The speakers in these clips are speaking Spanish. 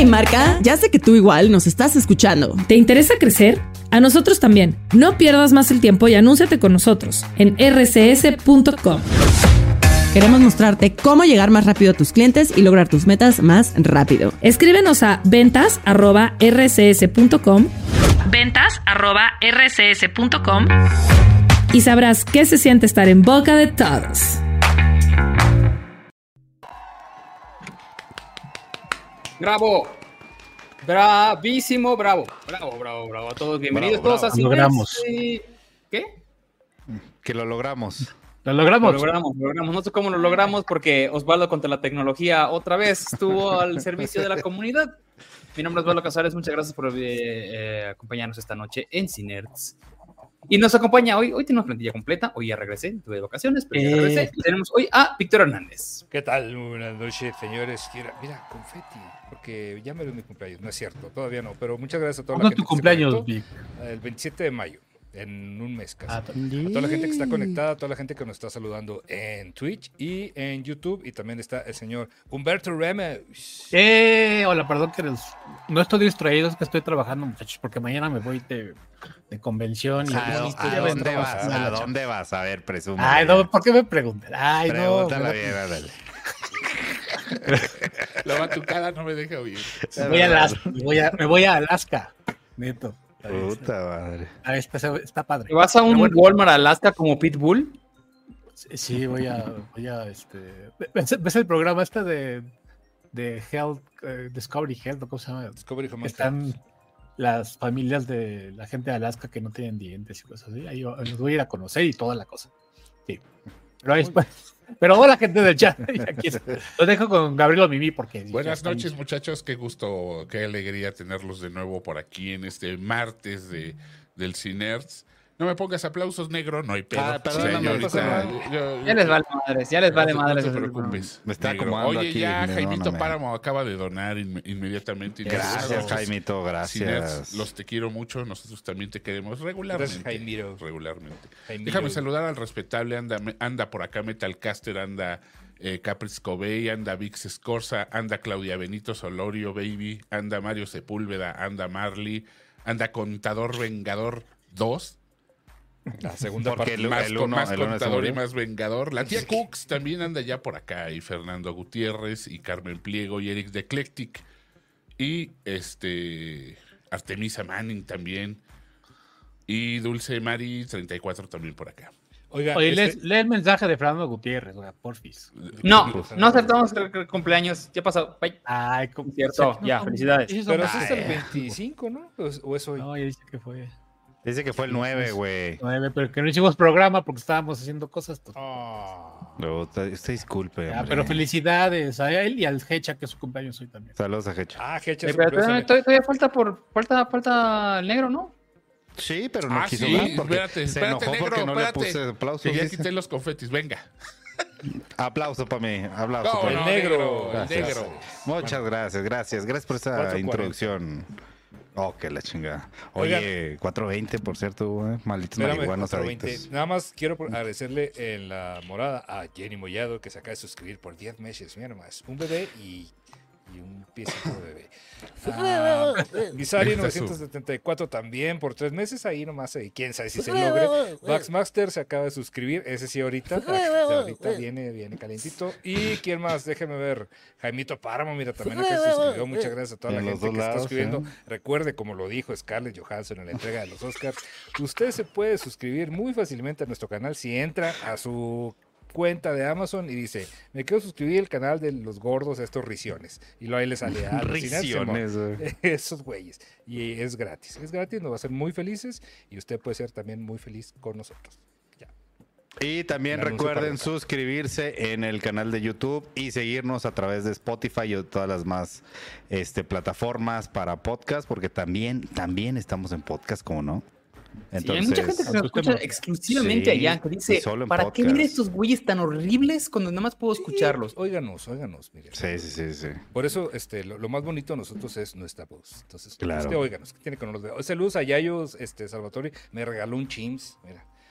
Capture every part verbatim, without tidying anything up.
mi marca, ya sé que tú igual nos estás escuchando. ¿Te interesa crecer? A nosotros también. No pierdas más el tiempo y anúnciate con nosotros en erre ce ese punto com. Queremos mostrarte cómo llegar más rápido a tus clientes y lograr tus metas más rápido. Escríbenos a ventas arroba erre ce ese punto com, ventas arroba erre ce ese punto com y sabrás qué se siente estar en boca de todos. ¡Bravo! Bravísimo, bravo. Bravo, bravo, bravo a todos. Bienvenidos Bravo, todos bravo. a Lo logramos. Cinex. ¿Qué? Que lo logramos. Lo Lo logramos, lo logramos. No sé cómo lo logramos porque Osvaldo contra la tecnología otra vez estuvo al servicio de la comunidad. Mi nombre es Osvaldo Casares. Muchas gracias por eh, eh, acompañarnos esta noche en Cinerts. Y nos acompaña hoy, hoy tenemos plantilla completa. Hoy ya regresé, tuve vacaciones, pero ya Eh. regresé. Y tenemos hoy a Víctor Hernández. ¿Qué tal? Buenas noches, señores. Mira, mira, confeti, porque ya me dio mi cumpleaños. No es cierto, todavía no, pero muchas gracias a toda la ¿Cuándo gente. es tu que se cumpleaños, conectó. Vic? El veintisiete de mayo, en un mes casi. Ah, A toda la gente que está conectada, a toda la gente que nos está saludando en Twitch y en YouTube. Y también está el señor Humberto Ramos. Eh, hola, perdón que los- no estoy distraído, es que estoy trabajando, muchachos, porque mañana me voy de, de convención. Y ¿A, y dó- estoy a de dónde trabajo. vas? ¿A dónde vas? A ver, presume. Ay, no, ¿por qué me preguntan? Ay, no. Pregúntala me- bien, ándale. La batucada no me deja oír. me voy a Alaska, me voy a, me voy a Alaska, neto. Puta madre. Ah, está, está padre. ¿Te vas a un Pero bueno, Walmart Alaska como Pitbull? sí, voy a, voy a, este, ¿ves, ves el programa este de, de Health, eh, Discovery Health, o cómo se llama? Discovery Home Están las familias de la gente de Alaska que no tienen dientes y cosas así. Ahí los voy a ir a conocer y toda la cosa. Sí. Pero ahí después. Pero hola, gente del chat. Y aquí es- los dejo con Gabriel Mimi porque. Buenas ya noches, están- muchachos. Qué gusto, qué alegría tenerlos de nuevo por aquí en este martes de, del Cinerts. No me pongas aplausos, negro, no hay pedo. Ah, perdóname, Sí, yo no pasa ahorita- nada. yo- Ya les vale madres, ya les vale no, madres. No te preocupes. Me está negro. acomodando Oye, aquí, ya Jaimito perdóname. Páramo acaba de donar inme- inmediatamente. Gracias, Entonces, Jaimito, Cinerts, gracias. los te quiero mucho, nosotros también te queremos regularmente. Gracias, Jaimiro. Regularmente. Jaimiro. Déjame saludar al respetable, anda, anda por acá Metalcaster, anda eh, Capriz Covey, anda Vix Escorza, anda Claudia Benito Solorio, baby, anda Mario Sepúlveda, anda Marley, anda Contador Vengador dos, La segunda Porque parte. el- más, el con- uno- más el uno se contador y murió. más vengador. La tía Cooks también anda ya por acá, y Fernando Gutiérrez, y Carmen Pliego, y Eric de Eclectic, y este Artemisa Manning también, y Dulce Mari treinta y cuatro también por acá. Oiga, Oye, este- lee, lee el mensaje de Fernando Gutiérrez, güey, porfis. No, no acertamos el, el cumpleaños. Ya pasó. Bye. Ay, como Cierto, ya, felicidades. pero eso es el Ay, veinticinco, ¿no? ¿O es- o es hoy? no, ya dice que fue Dice que fue el nueve, güey. nueve, pero que no hicimos programa porque estábamos haciendo cosas. pues. Ah. No, Usted usted disculpe. Ya, hombre. pero felicidades a él y al Hecha, que es su cumpleaños hoy también. Saludos a Hecha. Ah, Hecha Eh, se pero cumplió todavía, ese- todavía- todavía falta por falta falta el negro, ¿no? Sí, pero no Ah, quiso sí, dar porque espérate, se espérate, enojó negro, porque no espérate. le puse aplausos. Que ya dice. quité los confetis, venga. Aplauso para mí, aplauso No, para el mí. no, negro, el Gracias. negro. Muchas gracias, gracias. Gracias por esa cuatro cuarenta. introducción. Oh, que la chingada. Oye, cuatro veinte, por cierto, güey. Malditos Espérame, marihuanos cuatro veinte. adictos. Nada más quiero por- agradecerle en la morada a Jenny Mollado que se acaba de suscribir por diez meses. Mira nomás, un bebé y, y un piecito de bebé. Ah, Guisari Esta es su- novecientos setenta y cuatro también por tres meses. Ahí nomás, eh, quién sabe si se logre. Max Master se acaba de suscribir. Ese sí, ahorita. ah, ahorita viene, viene calientito. ¿Y quién más? Déjeme ver. Jaimito Páramo, mira, también acá se suscribió. Muchas gracias a toda la En los gente dos que está lados, suscribiendo. ¿eh? Recuerde, como lo dijo Scarlett Johansson en la entrega de los Oscars, usted se puede suscribir muy fácilmente a nuestro canal si entra a su cuenta de Amazon y dice, me quiero suscribir al canal de los gordos, estos risiones. Y luego ahí le sale a Risiones, güey. esos güeyes. Y es gratis. Es gratis, nos va a hacer muy felices y usted puede ser también muy feliz con nosotros. Ya. Y también El anuncio recuerden para- suscribirse en el canal de YouTube y seguirnos a través de Spotify y todas las más este, plataformas para podcast, porque también, también estamos en podcast, ¿cómo no? Sí, hay mucha gente que nos escucha exclusivamente Sí, allá, que dice, y solo en ¿para qué podcast. ver estos güeyes tan horribles cuando nada más puedo escucharlos? Óiganos, óiganos, mire. Sí, sí, sí, sí. Por eso, este, lo, lo más bonito de nosotros es nuestra voz. Entonces, Claro. usted óiganos, que tiene que no los veo. Saludos a Yayos, este, Salvatore, me regaló un Chims, mira.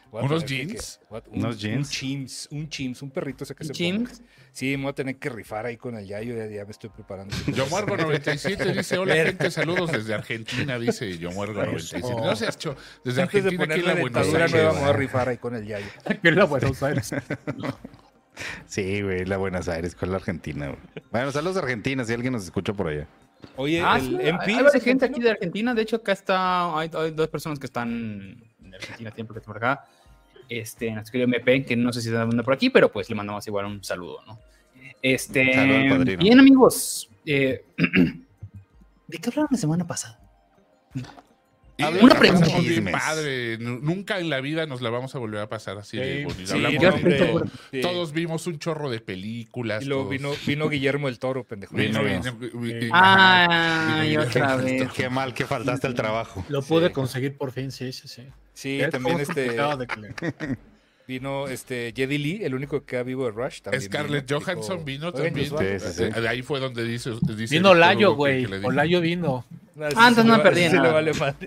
Voy a ¿Unos tener que- jeans? que- voy a- un- ¿Unos jeans? Un chims, un chims, un perrito ese que ¿Un se chims? pone. Sí, me voy a tener que rifar ahí con el yayo, ya, ya me estoy preparando. Yo Muergo noventa y siete dice, hola gente, saludos desde Argentina, dice Yo Muergo noventa y siete. No seas cho, desde Antes de Argentina aquí poner en la la Buenos dentadura Aires. nueva, me voy a rifar ahí con el yayo. Que es la Buenos Aires. Sí, güey, la Buenos Aires con la Argentina, güey. Bueno, saludos a Argentina, si alguien nos escucha por allá. Oye, Ah, el sí, M P hay, hay es varias gente argentino. aquí de Argentina. De hecho, acá está. Hay, hay dos personas que están en Argentina, tiempo que están por acá. Este, nuestro querido M P, que no sé si está andando por aquí, pero pues le mandamos igual un saludo, ¿no? Este. Saludo al padrino. Bien, amigos. Eh, ¿De qué hablaron la semana pasada? Y Una la pregunta. pasamos bien Chismes. padre. Nu- Nunca en la vida nos la vamos a volver a pasar así de Sí, bonito. sí, Hablamos yo de estoy todo. seguro. Sí. Todos vimos un chorro de películas. Y luego todos- vino, vino Guillermo el Toro, pendejo. Vino, Vino. vino- vi- Ah, Ajá. y otra vez. Qué mal que faltaste al trabajo. Lo pude Sí. conseguir por fin, sí, sí, sí. Sí, Ya también estamos este complicados de que le- vino este Jedi Lee, el único que queda vivo de Rush. También Scarlett vino. Johansson Dijo, vino "Oigan, también. nos vamos". Sí, sí, sí. Eh, Ahí fue donde dice. dice Vino el Layo, todo güey. que le dijo. Olayo vino. No, sí, Ah, entonces sí no le va- perdí sí le nada. vale madre.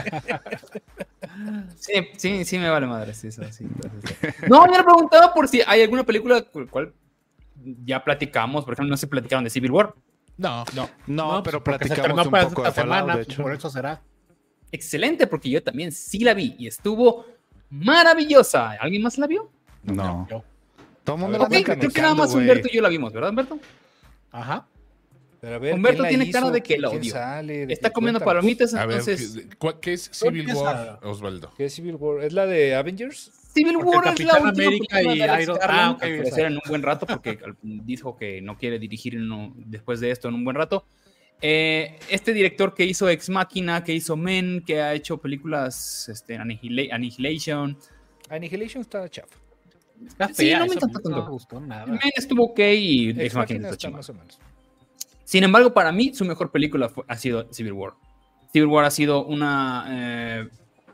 Sí, sí, sí me vale madre. Sí, eso, sí, entonces, no, yo le preguntaba por si hay alguna película con cual ya platicamos. Por ejemplo, no se platicaron de Civil War. No, no. No, pero porque se platicamos estrenó un para poco de esta Fallout, semana, de pues, hecho. por eso será. Excelente, porque yo también sí la vi y estuvo maravillosa. ¿Alguien más la vio? No. Yo. Todo el mundo A la Ok, ver, está creo que nada más calificando, Humberto güey. y yo la vimos, ¿verdad, Humberto? Ajá. Pero a ver, Humberto ¿quién la tiene hizo? cara de que ¿Quién- la quién odió. sale? Está comiendo Cuéntanos. palomitas, A ver, entonces... ¿qué, cua- qué es Civil empieza. War, Osvaldo? ¿Qué es Civil War? ¿Es la de Avengers? Civil Porque War es la Capitán última América película y de Alex Iron- Garland, ah, ok, al parecer esa. en un buen rato, porque dijo que no quiere dirigir en un- después de esto en un buen rato. Eh, este director que hizo Ex Machina, que hizo Men, que ha hecho películas este, Annihila- Annihilation. Annihilation está chafa. Está Sí, fea, no me esa encantó película, no tanto. me gustó nada. Men estuvo ok y Ex, Ex Machina Machina está está chingón. más o menos. Sin embargo, para mí, su mejor película fue- ha sido Civil War. Civil War ha sido una eh,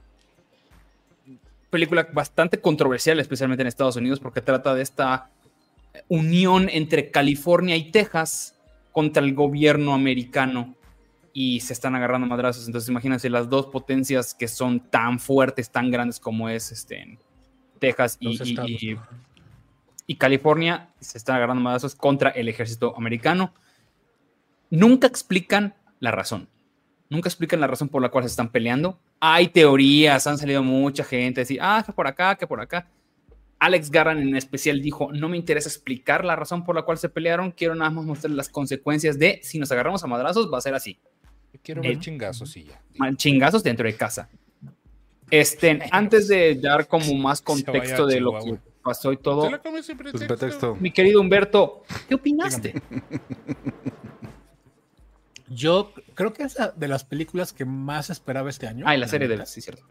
película bastante controversial, especialmente en Estados Unidos, porque trata de esta unión entre California y Texas contra el gobierno americano y se están agarrando madrazos. Entonces, imagínense las dos potencias que son tan fuertes, tan grandes como es este, Texas y, Los y- estados. y- y California, se están agarrando madrazos contra el ejército americano. Nunca explican la razón. Nunca explican la razón por la cual se están peleando. Hay teorías, han salido mucha gente a decir, ah, que por acá, que por acá. Alex Garland en especial dijo, no me interesa explicar la razón por la cual se pelearon, quiero nada más mostrar las consecuencias de si nos agarramos a madrazos va a ser así. Quiero ver Eh, chingazos y ya. Mal- Chingazos dentro de casa. Este, antes de dar como más Se vaya contexto a de lo que Chihuahua. pasó y ¿Te todo, la comes sin Pues, pretexto? pretexto. mi querido Humberto, ¿qué opinaste? Yo creo que es la- de las películas que más esperaba este año. Ah, y la serie de... neta. Sí, cierto.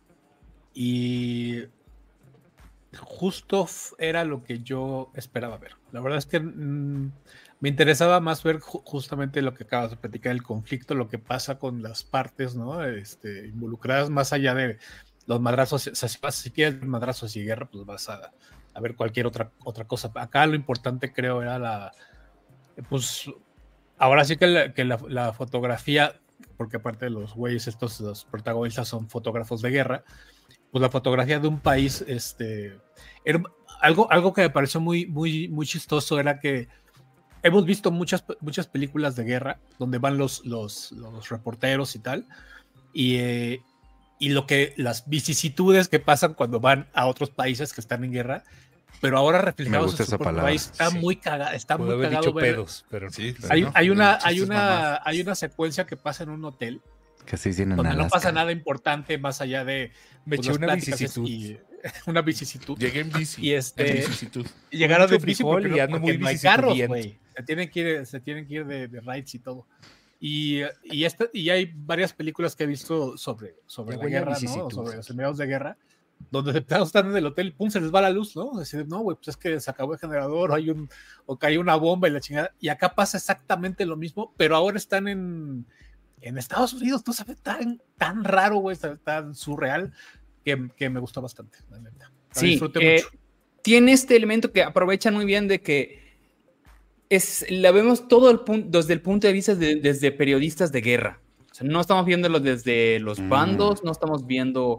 Y justo f- era lo que yo esperaba ver. La verdad es que mm, me interesaba más ver ju- justamente lo que acabas de platicar, el conflicto, lo que pasa con las partes, ¿no? Este, involucradas más allá de los madrazos. O sea, si, vas- si quieres ver madrazos y guerra, pues vas a, a ver cualquier otra, otra cosa. Acá lo importante creo era la, pues ahora sí que la, que la, la fotografía, porque aparte de los güeyes estos, los protagonistas son fotógrafos de guerra, pues la fotografía de un país, este, era algo, algo que me pareció muy, muy, muy chistoso era que hemos visto muchas, muchas películas de guerra donde van los, los, los reporteros y tal, y, eh, y lo que, las vicisitudes que pasan cuando van a otros países que están en guerra, pero ahora reflejados gusta en su esa propio palabra, país, está sí. muy cagado, está Puedo muy haber cagado dicho ver- pedos, pero Sí, pero hay, no, hay, una, chistes hay, una, mamás. hay una secuencia que pasa en un hotel Que sí tienen donde no Alaska. pasa nada importante más allá de me pues, eché las una pláticas vicisitud. y- una vicisitud. Llegué en bici. Y este- En vicisitud. Y llegaron de mucho bici frijol porque, y no, ando porque muy no hay carros, vicisitudiente. güey. Se tienen que ir, se tienen que ir de, de rides y todo. Y, y, esta, y hay varias películas que he visto sobre, sobre Ya la huele a guerra, ¿no? vicisitud. Sobre los enviados de guerra, donde de plano están en el hotel, pum, se les va la luz, ¿no? Decir, no, güey, pues es que se acabó el generador, o hay un, o cayó una bomba y la chingada. Y acá pasa exactamente lo mismo, pero ahora están en, en Estados Unidos, no sabe tan, tan raro, güey, tan, tan surreal, que, que me gustó bastante, la neta. La Sí, disfruté eh, mucho. tiene este elemento que aprovechan muy bien de que es, la vemos todo el punto, desde el punto de vista de, desde periodistas de guerra. O sea, no estamos viéndolo desde los Mm. bandos, no estamos viendo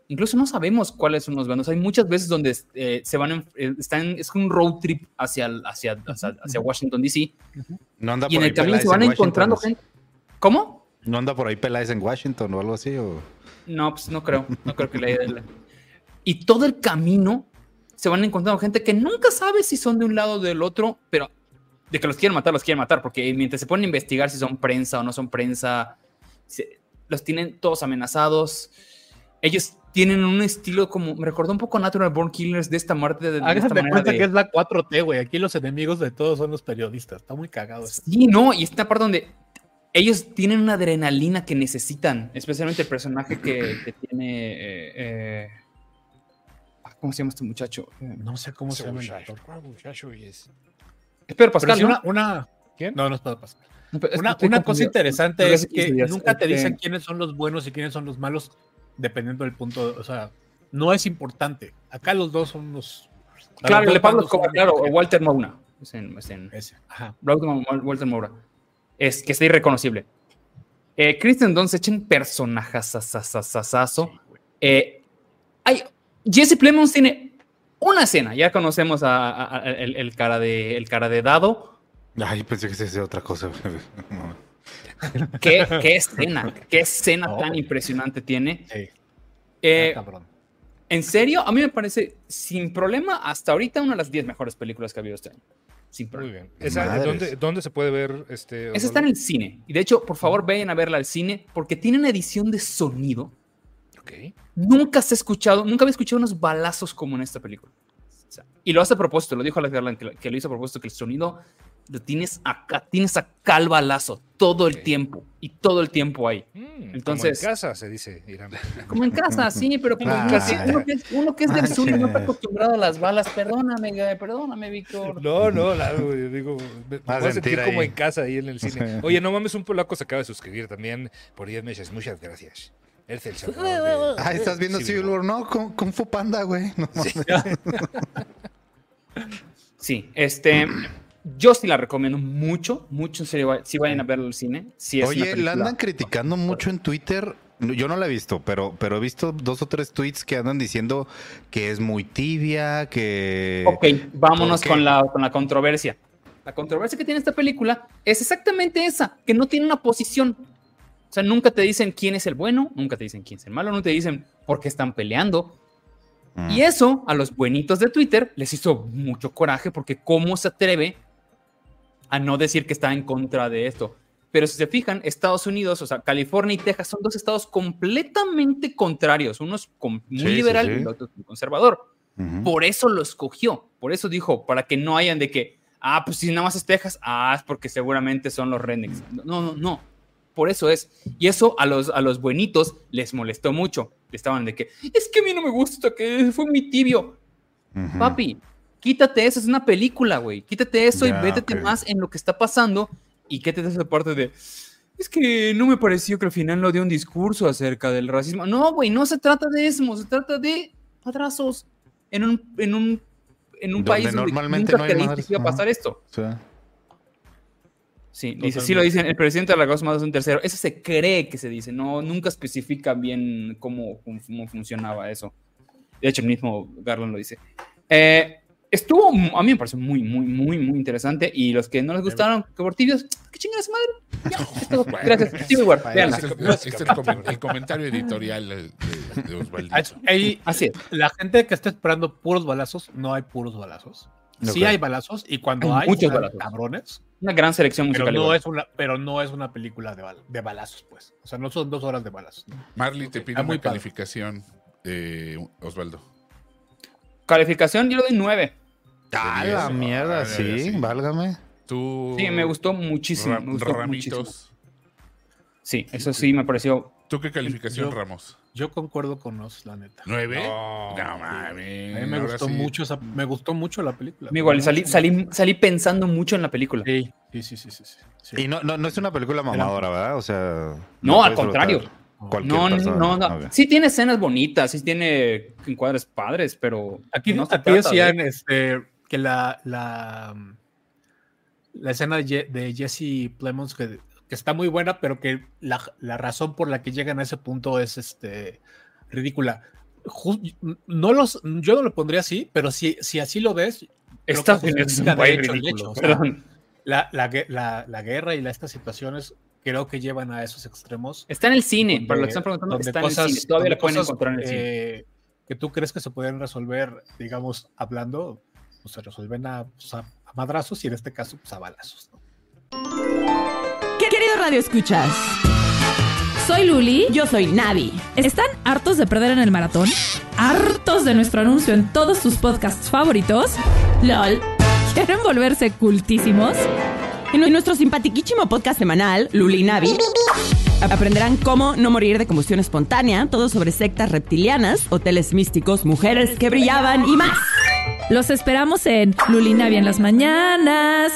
incluso no sabemos cuáles son los bandos. Hay muchas veces donde eh, se van, en, eh, están, es como un road trip hacia, hacia, hacia, hacia Washington, D C. No anda Y en por el ahí camino Peláez se van en encontrando Washington. gente. ¿Cómo? ¿No anda por ahí Peláez en Washington o algo así? O... No, pues no creo. No creo que le, le... Y todo el camino se van encontrando gente que nunca sabe si son de un lado o del otro, pero de que los quieren matar, los quieren matar, porque mientras se ponen a investigar si son prensa o no son prensa, se, los tienen todos amenazados. Ellos tienen un estilo como, me recordó un poco a Natural Born Killers de esta muerte. De, de Háganse esta manera cuenta de... que es la cuatro T, güey. Aquí los enemigos de todos son los periodistas. Está muy cagado eso. Sí, no, y esta parte donde ellos tienen una adrenalina que necesitan, especialmente el personaje que, que tiene... Eh, eh, ¿cómo se llama este muchacho? Eh, No sé cómo se Ese llama el muchacho, actor. ¿cuál muchacho es? es Pedro Pero Pascal, sí ¿no? una, una... ¿Quién? No, no es Pedro Pascal. No, pero es Una, que estoy una cosa confundido. interesante Creo es que sí, que sí, nunca te este- dicen quiénes son los buenos y quiénes son los malos, dependiendo del punto. O sea, no es importante. Acá los dos son los. Claro, los el de dos Pablo bandos Escobar, son- claro, o Walter Moura. Es en, es en- Ese. Ajá. Walter Moura. Es que está irreconocible. Eh, Kristen Dunst echa un personajazazazazazo. Eh, hay, Jesse Plemons tiene una escena. Ya conocemos a, a- a- el, el cara de, el cara de Dado. Ay, pensé que se otra cosa. No. ¿Qué, qué escena? ¿Qué escena No. tan impresionante tiene? Sí. Eh, Ah, cabrón. en serio, a mí me parece, sin problema, hasta ahorita una de las diez mejores películas que ha habido este año. Sin Muy problema. bien. Esa, Madres. ¿dónde, ¿Dónde se puede ver? Este, Esa está en el cine. Y de hecho, por favor, vayan a verla al cine porque tiene una edición de sonido. Ok. Nunca se ha escuchado, nunca había escuchado unos balazos como en esta película. O sea, y lo hace a propósito, lo dijo Alex Garland, que, lo- que lo hizo a propósito, que el sonido lo tienes acá, tienes acá el balazo todo el Ok. tiempo y todo el tiempo ahí. Mm, Entonces- como en casa se dice, Irán. Como en casa, sí, pero como en Ah. casa. Uno que es, uno que es del Ah, sur y no está sí. acostumbrado a las balas, perdóname, güey, perdóname, Víctor. No, no, la, güey, digo, me, me Vas a voy a sentir sentir como ahí. en casa ahí en el cine. Oye, no mames, un polaco se acaba de suscribir también por diez meses. Muchas gracias. Él es el salvador de- Ay, estás viendo Civil War. No, Kung, Kung Fu Panda, güey. No, Sí, este, yo sí la recomiendo mucho, mucho, en serio, si vayan a verla al cine. Sí es una Oye, la película- andan criticando mucho en Twitter. Yo no la he visto, pero, pero he visto dos o tres tweets que andan diciendo que es muy tibia, que... Ok, vámonos ¿Por qué? con la, con la controversia. La controversia que tiene esta película es exactamente esa, que no tiene una posición. O sea, nunca te dicen quién es el bueno, nunca te dicen quién es el malo, no te dicen por qué están peleando. Mm. Y eso a los buenitos de Twitter les hizo mucho coraje porque cómo se atreve a no decir que está en contra de esto. Pero si se fijan, Estados Unidos, o sea, California y Texas son dos estados completamente contrarios. Uno es com- muy Sí, sí, liberal sí. y el otro es muy conservador. Ujú. Por eso lo escogió. Por eso dijo, para que no hayan de que, ah, pues si nada más es Texas, ah, es porque seguramente son los rednecks. No, no, no. Por eso es. Y eso a los, a los buenitos les molestó mucho. Estaban de que, es que a mí no me gusta, que fue muy tibio. Ujú. Papi, quítate eso, es una película, güey. Quítate eso Ya, y vétete ok. más en lo que está pasando y quítate esa parte de, es que no me pareció que al final no dio un discurso acerca del racismo. No, güey, no se trata de eso, se trata de madrazos en un, en un, en un Donde país donde normalmente nunca no hay creíste madres. que iba a pasar Ajá. esto. O sea, Sí, dice, Totalmente. sí lo dicen, el presidente de la Cosa más es un tercero. Eso se cree que se dice, no, nunca especifica bien cómo, cómo, cómo funcionaba eso. De hecho, el mismo Garland lo dice. Eh, estuvo, a mí me pareció muy, muy, muy, muy interesante. Y los que no les gustaron, que por tibios, que chingan a su madre. Ya, es todo. Gracias. Civil War, véanla. Este es, este es el, comen- el comentario editorial de, de, de Osvaldito. Ahí, Así es. la gente que está esperando puros balazos, no hay puros balazos. Sí Ok. hay balazos y cuando Hay hay, muchos están balazos. cabrones, Una gran selección pero musical. no, igual. es una, pero no es una película de, bal- de balazos, pues. O sea, no son dos horas de balazos. Marley te pide Ah, muy una padre. calificación, eh, Osvaldo. Calificación, yo le doy nueve. ¡ah, Sí, la eso. mierda! Ah, Sí, sí. válgame. Tú. Sí, me gustó muchísimo. Ra- me gustó muchísimo. Ramitos. Sí, eso sí me pareció. ¿Tú qué calificación, Yo- Ramos? Yo concuerdo con Nos, la neta. ¿Nueve? No, No, mami. A mí me ahora gustó sí. mucho esa, me gustó mucho la película. Igual, salí, salí, salí pensando mucho en la película. Sí, sí, sí, sí, sí, sí. Sí. Y no, no, no es una película mamadora, ¿verdad? O sea... No, la al puede contrario. disfrutar cualquier No, no, persona. no, no. Ok. Sí tiene escenas bonitas, sí tiene encuadres padres, pero Aquí, no se aquí trata decían de- este, que la, la, la escena de, Je- de Jesse Plemons que, que está muy buena, pero que la, la razón por la que llegan a ese punto es este, ridícula. ju- no los, yo no lo pondría así, pero si, si así lo ves, creo Estados que Unidos es justifica un de país hecho el ridículo. hecho. O sea, Perdón. la, la, gue- la, la guerra y la, estas situaciones creo que llevan a esos extremos. Está en el cine, donde- para lo que están preguntando, donde está cosas- en el cine. Todavía donde lo pueden cosas, encontrar en el cine. eh, que tú crees que se pueden resolver, digamos, hablando, pues se resuelven a, pues, a, a madrazos y en este caso, pues a balazos, ¿no? ¿Qué querido Radio Escuchas? Soy Luli. Yo soy Navi. ¿Están hartos de perder en el maratón? ¿Hartos de nuestro anuncio en todos tus podcasts favoritos? LOL. ¿Quieren volverse cultísimos? En nuestro simpatiquísimo podcast semanal, Luli y Navi, aprenderán cómo no morir de combustión espontánea, todo sobre sectas reptilianas, hoteles místicos, mujeres que brillaban y más. Los esperamos en Lulinavia en las mañanas.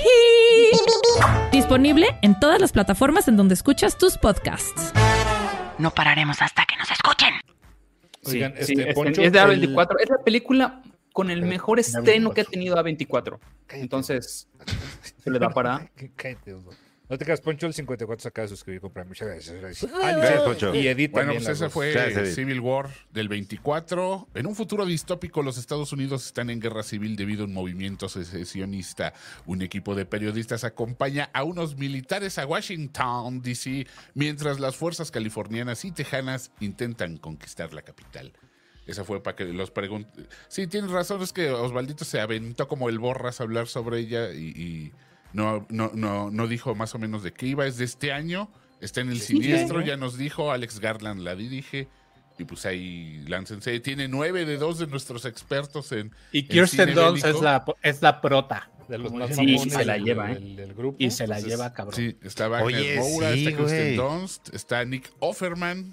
Disponible en todas las plataformas en donde escuchas tus podcasts. No pararemos hasta que nos escuchen. Oigan, Sí, este, sí, es, Poncho, es de A el- veinticuatro. Es la película con el mejor estreno veinticuatro. que ha tenido A veinticuatro. Entonces, se le da para... Cállate, Osvaldo. No te creas, Poncho, el cincuenta y cuatro se acaba de suscribir con Prime. Muchas gracias. Gracias, Gracias, Poncho. Y Edith Bueno, también. pues las esa dos. fue Gracias, Edith. Civil War del veinticuatro. En un futuro distópico, los Estados Unidos están en guerra civil debido a un movimiento secesionista. Un equipo de periodistas acompaña a unos militares a Washington, D C, mientras las fuerzas californianas y tejanas intentan conquistar la capital. Esa fue para que los pregunten. Sí, tienes razón, es que Osvaldito se aventó como el borras a hablar sobre ella y, y no, no, no, no dijo más o menos de qué iba. Es de este año, está en el siniestro, ya nos dijo, Alex Garland la dirige. Y pues ahí láncense. Tiene nueve de dos de nuestros expertos en. Y en Kirsten cine Dunst bélico. es la, es la prota. De los Como más dicen. Sí, mamones se la del- lleva, ¿eh? del, del grupo. Y se la Entonces, lleva, cabrón. Sí, está Wagner Oye, Moura, sí, está Kirsten güey. Dunst, está Nick Offerman.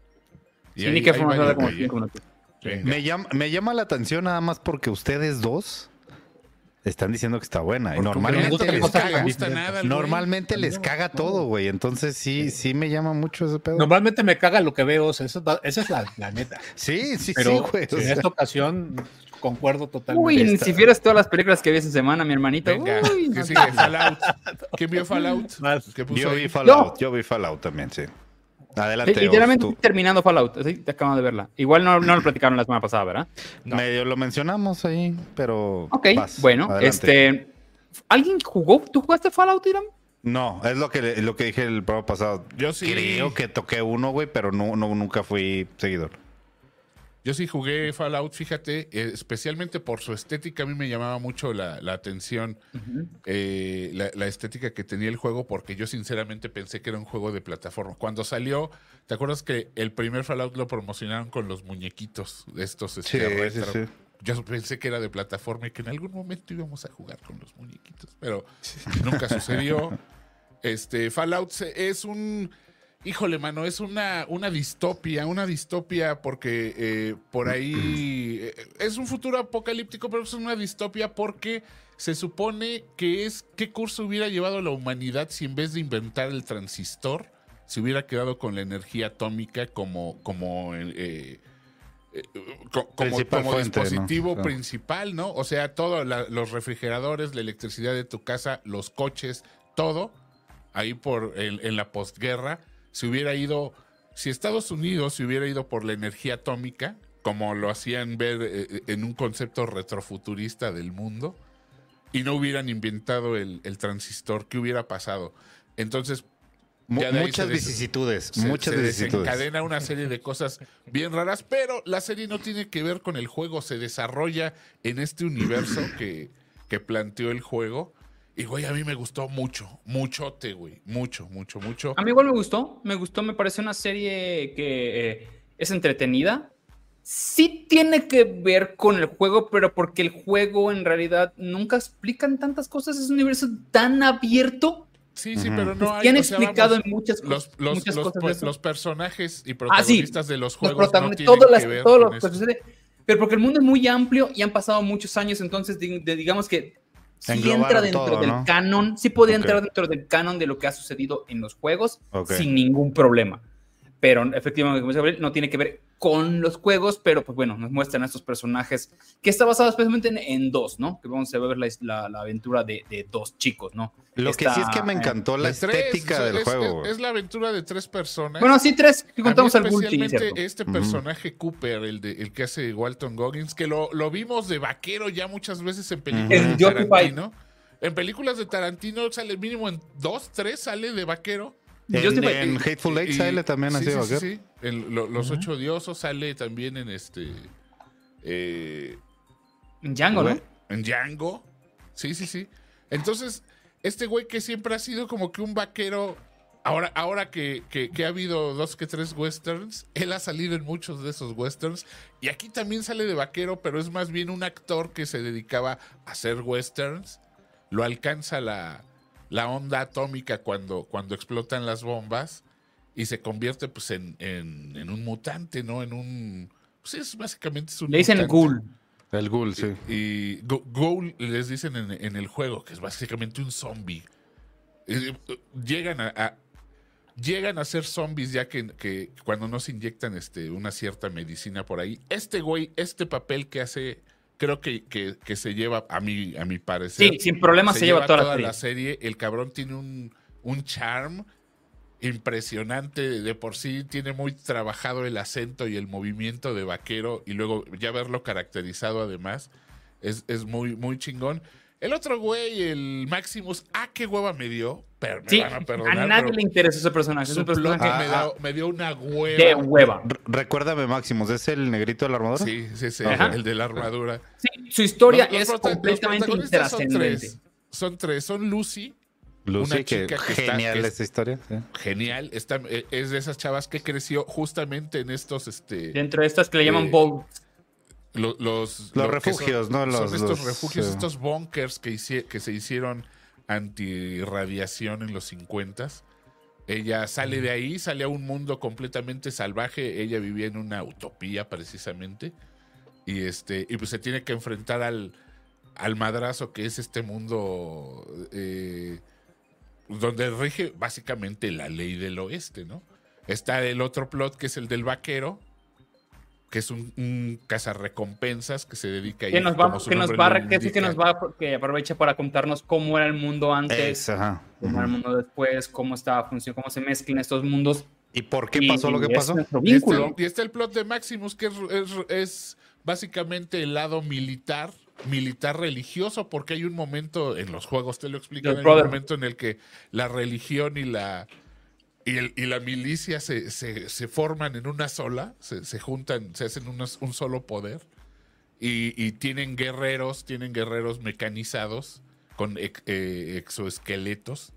Y Sí, ahí- ni que ahí forma vayan como ahí, cinco minutos. Venga. Me llama, me llama la atención nada más porque ustedes dos están diciendo que está buena. Y Porque normalmente no te les gusta, caga. le gusta nada, güey. Normalmente les caga todo, güey. Entonces sí, sí me llama mucho ese pedo. Normalmente me caga lo que veo, o sea, esa es la, esa es la, la neta. Sí, sí, Pero sí, güey. o en sea, esta ocasión concuerdo totalmente. Uy, Esta- si vieras todas las películas que vi esa semana, mi hermanito. Venga, Uy, ¿qué no. sigue? Fallout. ¿Quién vio Fallout? Más. ¿Qué puso yo ahí? vi Fallout, yo vi Fallout también, sí. Adelante, Sí, literalmente Os, estoy terminando Fallout. Sí, te acabamos de verla. Igual no, no lo platicaron la semana pasada, ¿verdad? tú. Medio lo mencionamos ahí, pero. Ok, vas, bueno, adelante. este... ¿Alguien jugó? ¿Tú jugaste Fallout, Irán? No, es lo que, lo que dije el programa pasado. Yo sí. Creo que toqué uno, güey, pero no, no, nunca fui seguidor. Yo sí jugué Fallout, fíjate, eh, especialmente por su estética, a mí me llamaba mucho la, la atención, eh, la, la estética que tenía el juego, porque yo sinceramente pensé que era un juego de plataforma. Cuando salió, ¿te acuerdas que el primer Fallout lo promocionaron con los muñequitos de estos este, Sí, sí, retro? sí. Yo pensé que era de plataforma y que en algún momento íbamos a jugar con los muñequitos, pero nunca sucedió. Este, Fallout se- es un... Híjole, mano, es una, una distopia, una distopia porque eh, por ahí eh, es un futuro apocalíptico, pero es una distopia porque se supone que es qué curso hubiera llevado la humanidad si en vez de inventar el transistor se hubiera quedado con la energía atómica como, como, eh, eh, co- como, Principal como fuente, dispositivo ¿no? principal, ¿no? O sea, todo, la- los refrigeradores, la electricidad de tu casa, los coches, todo ahí por en, en la posguerra. Si hubiera ido, si Estados Unidos se hubiera ido por la energía atómica, como lo hacían ver eh, en un concepto retrofuturista del mundo, y no hubieran inventado el, el transistor, ¿qué hubiera pasado? Entonces, Mu- ya de ahí muchas se des- vicisitudes, se, muchas se vicisitudes. desencadena una serie de cosas bien raras, pero la serie no tiene que ver con el juego, se desarrolla en este universo que, que planteó el juego. Y, güey, a mí me gustó mucho, muchote, güey, mucho, mucho, mucho. A mí igual me gustó. Me gustó, me parece una serie que eh, es entretenida. Sí tiene que ver con el juego, pero porque el juego en realidad nunca explican tantas cosas. Es un universo tan abierto Sí, sí, Ujú. pero no hay... que han o sea, explicado vamos, en muchas, co- los, los, muchas los, cosas de pues, eso. los personajes y Ah, sí, protagonistas de los los juegos no protagonistas, tienen todas las, que ver todo lo con que esto. sucede. Pero porque el mundo es muy amplio y han pasado muchos años, entonces di- de- digamos que sí Englobaron entra dentro todo, del ¿no? canon, sí podía Ok. entrar dentro del canon de lo que ha sucedido en los juegos Ok. sin ningún problema. Pero efectivamente, como dice Gabriel, no tiene que ver con los juegos, pero pues bueno, nos muestran a estos personajes que está basado especialmente en, en dos, ¿no? Que vamos a ver la, la, la aventura de, de dos chicos, ¿no? Lo Está, que sí es que me encantó la De tres, estética del es, juego. Es, es la aventura de tres personas. Bueno, sí, tres, que A contamos mí al multi, especialmente ¿cierto? este personaje Cooper, el, de, el que hace Walton Goggins, que lo, lo vimos de vaquero ya muchas veces en películas El de Jockey Tarantino. En películas de Tarantino sale mínimo en dos, tres sale de vaquero. En, Yo te- en Hateful Eight Y- sale también sí, así, sí, sí, vaquero. sí. En lo- los ocho odiosos sale también en este eh, Django, ¿no? Güey. en Django. Sí, sí, sí. Entonces, este güey que siempre ha sido como que un vaquero, ahora, ahora que, que- que ha habido dos que tres westerns, él ha salido en muchos de esos westerns. Y aquí también sale de vaquero, pero es más bien un actor que se dedicaba a hacer westerns. Lo alcanza la, la onda atómica cuando, cuando explotan las bombas y se convierte pues en, en, en un mutante, ¿no? En un... Pues es básicamente es un Le dicen mutante. Ghoul. El Ghoul, sí. Y Go- Ghoul les dicen en, en el juego, que es básicamente un zombie. Eh, eh, Llegan a, a- llegan a ser zombies ya que, que cuando no se inyectan este, una cierta medicina por ahí. Este güey, este papel que hace, creo que, que, que se lleva, a mi, a mi parecer. Sí, sin problema se, lleva toda, la serie. serie. El cabrón tiene un, un charm impresionante. De por sí tiene muy trabajado el acento y el movimiento de vaquero. Y luego ya verlo caracterizado además es, es muy, muy chingón. El otro güey, el Maximus, ah, qué hueva me dio. Pero me Sí, van a perdonar, a nadie pero le interesa ese personaje. Es su un plot personaje me, da- me dio una hueva. de hueva. R- Recuérdame, Maximus, ¿es el negrito de la armadura? Sí, sí, sí, Ajá. el de la armadura. Sí, su historia Los- los es prota- los completamente protagonistas son intrascendente. tres. Son tres. Son Lucy, Lucy, una que chica que está- genial que- esta historia. sí. genial. Está, eh, es de esas chavas que creció justamente en estos, este, Dentro de estas que le llaman Eh, Bolt. lo- los, Los lo que refugios, son- ¿no? Son Los- estos los, refugios, eh, estos bunkers que, hici- que se hicieron antirradiación en los cincuenta. Ella sale de ahí, sale a un mundo completamente salvaje. Ella vivía en una utopía, precisamente. Y este, y pues se tiene que enfrentar al, al madrazo que es este mundo eh, donde rige básicamente la ley del oeste, ¿no? Está el otro plot que es el del vaquero, que es un, un cazarrecompensas que se dedica a Que ir, nos va, como su que nos nombre va, lo que sí que indica. nos va, que aprovecha para contarnos cómo era el mundo antes, Es, ajá. cómo era el mundo después, cómo estaba funcionando, cómo se mezclan estos mundos. ¿Y por qué Y- pasó lo que y es pasó? nuestro Y está, vínculo. el, y está el plot de Maximus, que es, es, es básicamente el lado militar, militar religioso, porque hay un momento, en los juegos te lo explican, Los hay un Brotherhood. momento en el que la religión y la y, el- y la milicia se, se, se forman en una sola, se, se juntan, se hacen unos- un solo poder, y, y tienen guerreros, tienen guerreros mecanizados con ex- eh, exoesqueletos.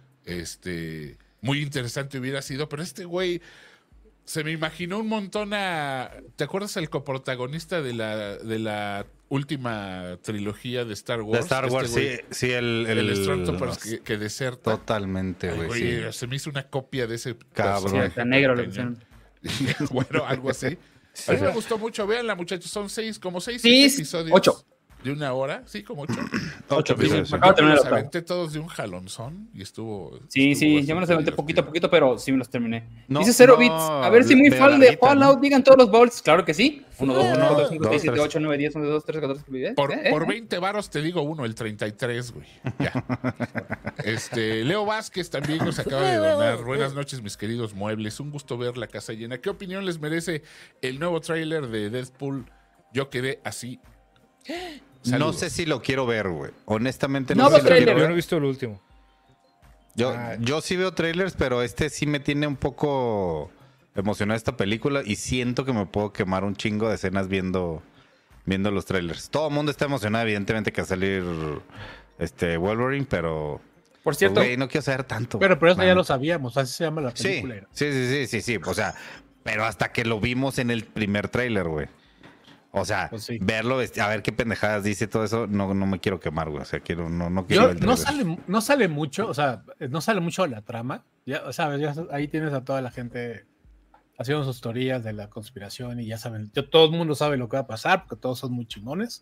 Este, muy interesante hubiera sido, pero este güey se me imaginó un montón a... ¿Te acuerdas el coprotagonista de la, de la última trilogía de Star Wars? De Star Wars, Este güey, sí, sí, el... El, el, Stormtrooper que, que deserta. Totalmente, Ay, güey, güey, sí. Se me hizo una copia de ese Cabrón. Sí, personaje. está negro lo que Cañón. hicieron. Bueno, algo así. A mí me gustó mucho. Véanla, muchachos. Son seis, como seis Sí, siete sí, episodios. ocho. De una hora. Sí, como ocho. Ocho Sí, episodios, me sí. acabo de Yo terminar los la otra. aventé todos de un jalonzón y estuvo. Sí, estuvo sí, bastante yo me los aventé poquito a divertido. poquito, pero sí me los terminé. No, Dice cero no, bits. A ver si muy veo fan la de lista, Fallout, ¿no? digan todos los bolts. Claro que sí. uno, dos, Uno, tres, cuatro, cinco, dos, seis, siete, tres. ocho, nueve, diez, once, doce, trece, catorce, quince, Por, ¿eh? por ¿eh? veinte varos te digo uno, el treinta y tres, güey. Ya. Este, Leo Vázquez también nos acaba de donar. Buenas noches, mis queridos muebles. Un gusto ver la casa llena. ¿Qué opinión les merece el nuevo tráiler de Deadpool? Yo quedé así. No Saludos. sé si lo quiero ver, güey. Honestamente, Nuevo no sé si lo tráiler. quiero Yo ver. no he visto el último. Yo, Ah. yo sí veo trailers, pero este sí me tiene un poco emocionado esta película y siento que me puedo quemar un chingo de escenas viendo, viendo los trailers. Todo el mundo está emocionado, evidentemente, que va a salir este Wolverine, pero Por pues, cierto, güey, no quiero saber tanto. Pero, pero eso ya Man. lo sabíamos, así se llama la Sí, película. sí, sí, sí, sí, sí. O sea, pero hasta que lo vimos en el primer tráiler, güey. O sea, Pues sí. verlo, este, a ver qué pendejadas dice todo eso, no, no me quiero quemar, güey. O sea, quiero, no, no quiero Yo- ver el no, tráiler. sale, no sale mucho, o sea, no sale mucho la trama. Ya sabes, ya ahí tienes a toda la gente haciendo sus teorías de la conspiración y ya saben, yo, todo el mundo sabe lo que va a pasar porque todos son muy chingones.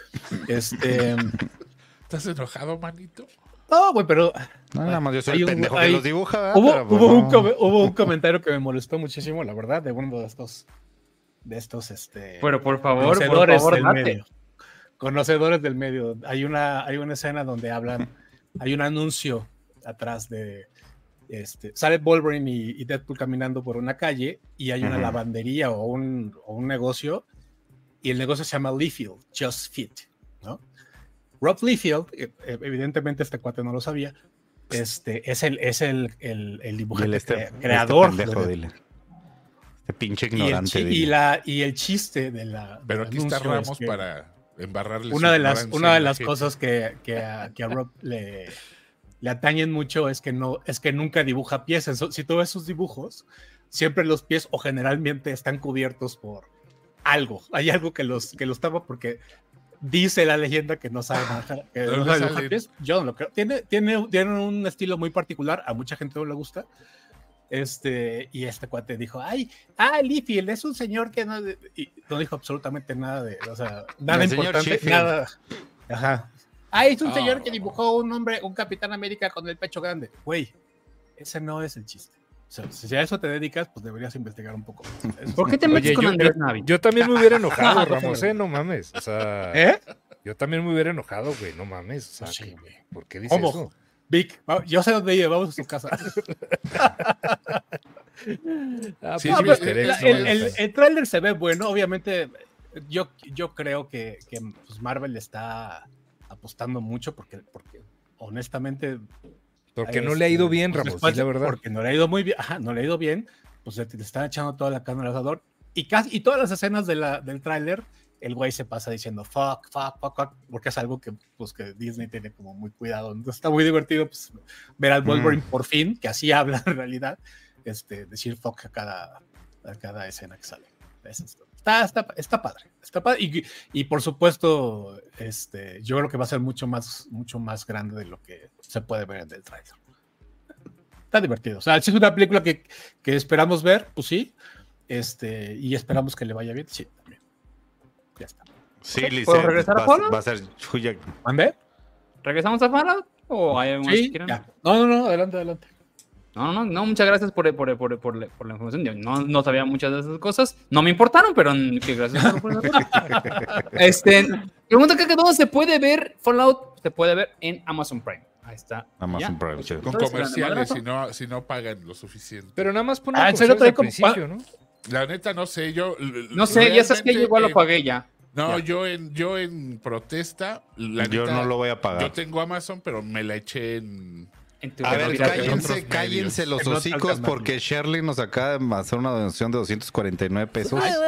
Este, ¿Estás enojado, manito? no, güey, pero No, nada más yo soy hay el un- pendejo hay- que los dibuja, ¿verdad? hubo, Pero, pues, hubo, un no. come- hubo un comentario que me molestó muchísimo, la verdad, de uno de estos de estos este, Pero por favor, por conocedores favor, del date. medio. Conocedores del medio. Hay una, hay una escena donde hablan, hay un anuncio atrás de, este, sale Wolverine y, y Deadpool caminando por una calle y hay una Ujú. lavandería o un, o un negocio y el negocio se llama Liefeld, Just Fit, ¿no? Rob Liefeld, eh, evidentemente este cuate no lo sabía, este, es el, es el, el, el Y dibujante el este, cre- este creador pendejo, de- dile. Este pinche y, el, ignorante. chi- y, dile. la, y el chiste de la Pero del aquí está anuncio es Ramos que para embarrarle una su de las, ignorancia una en de la las jeta. cosas que, que, a, que a Rob le, le atañen mucho es que no es que nunca dibuja pies. Eso- si tú ves sus dibujos, siempre los pies o generalmente están cubiertos por algo. Hay algo que los, que los tapa porque dice la leyenda que no sabe manejar, que ¿De no dónde sabe dibujar salen? pies. Yo no lo creo. Tiene, tiene, tiene un estilo muy particular, a mucha gente no le gusta. Este, y este cuate dijo, ay, ah, Liefeld es un señor que no, y no dijo absolutamente nada de, o sea, nada El señor importante, Sheffield. nada. Ajá. Ah, es un Ah. señor que dibujó un hombre, un Capitán América con el pecho grande. Güey, ese no es el chiste. O sea, si a eso te dedicas, pues deberías investigar un poco. Eso ¿Por es- qué te metes Oye, con yo, Andrés yo- Navi? yo también me hubiera enojado, Ah, Ramos, déjame. ¿eh? No mames. O sea, ¿Eh? yo también me hubiera enojado, güey. No mames. O sea, Sí, güey. ¿por qué dices ¿Cómo? eso? Vic, va- yo sé dónde ir, vamos a su casa. Ah, Sí, pues, No, sí, pero Mister eh, la- X, el, ¿no? el, el tráiler se ve bueno, obviamente yo, yo creo que, que, pues, Marvel está apostando mucho porque, porque honestamente Porque no este, le ha ido bien, pues, Ramos, después sí, la de- verdad. porque no le ha ido muy bien, ajá, no le ha ido bien, pues le, le están echando toda la carne al asador y casi y todas las escenas de la, del tráiler el güey se pasa diciendo fuck, fuck, fuck, fuck, porque es algo que, pues, que Disney tiene como muy cuidado. Entonces está muy divertido pues, ver al Wolverine por fin, que así habla en realidad, este, decir fuck a cada, a cada escena que sale. Eso está, está, está padre. Está padre. Y, y por supuesto, este, yo creo que va a ser mucho más, mucho más grande de lo que se puede ver en el trailer. Está divertido. O sea, si es una película que, que esperamos ver, pues sí. Este, y esperamos que le vaya bien, sí, también. Ya está. Sí, ¿Puedo Lisette, regresar a va, Fallout? va a ser Chuya. ¿Mande? ¿Regresamos a Fallout? ¿O hay algo más que Sí, quieran? ya. No, no, no, adelante, adelante. No, no, no, muchas gracias por, por, por, por, por la información. Yo no, no sabía muchas de esas cosas. No me importaron, pero mm, que gracias por la Este, pregunta que ¿dónde se puede ver Fallout? Se puede ver en Amazon Prime. Ahí está. Amazon Ya. Prime, chido. Con Entonces, comerciales, grande si no, si no pagan lo suficiente. Pero nada más pone Ah, ¿en serio comerciales trae al como- principio, ¿no? La neta, no sé, yo... No sé, ya sabes que yo igual lo realmente, pagué ya. eh, No, Ya. yo en, yo en protesta, la Yo neta, no lo voy a pagar. Yo tengo Amazon, pero me la eché en... En tu A ver, otros- en cállense, otros cállense medios. los En otra hocicos alternativa. porque Shirley nos acaba de hacer una donación de doscientos cuarenta y nueve pesos. Mm.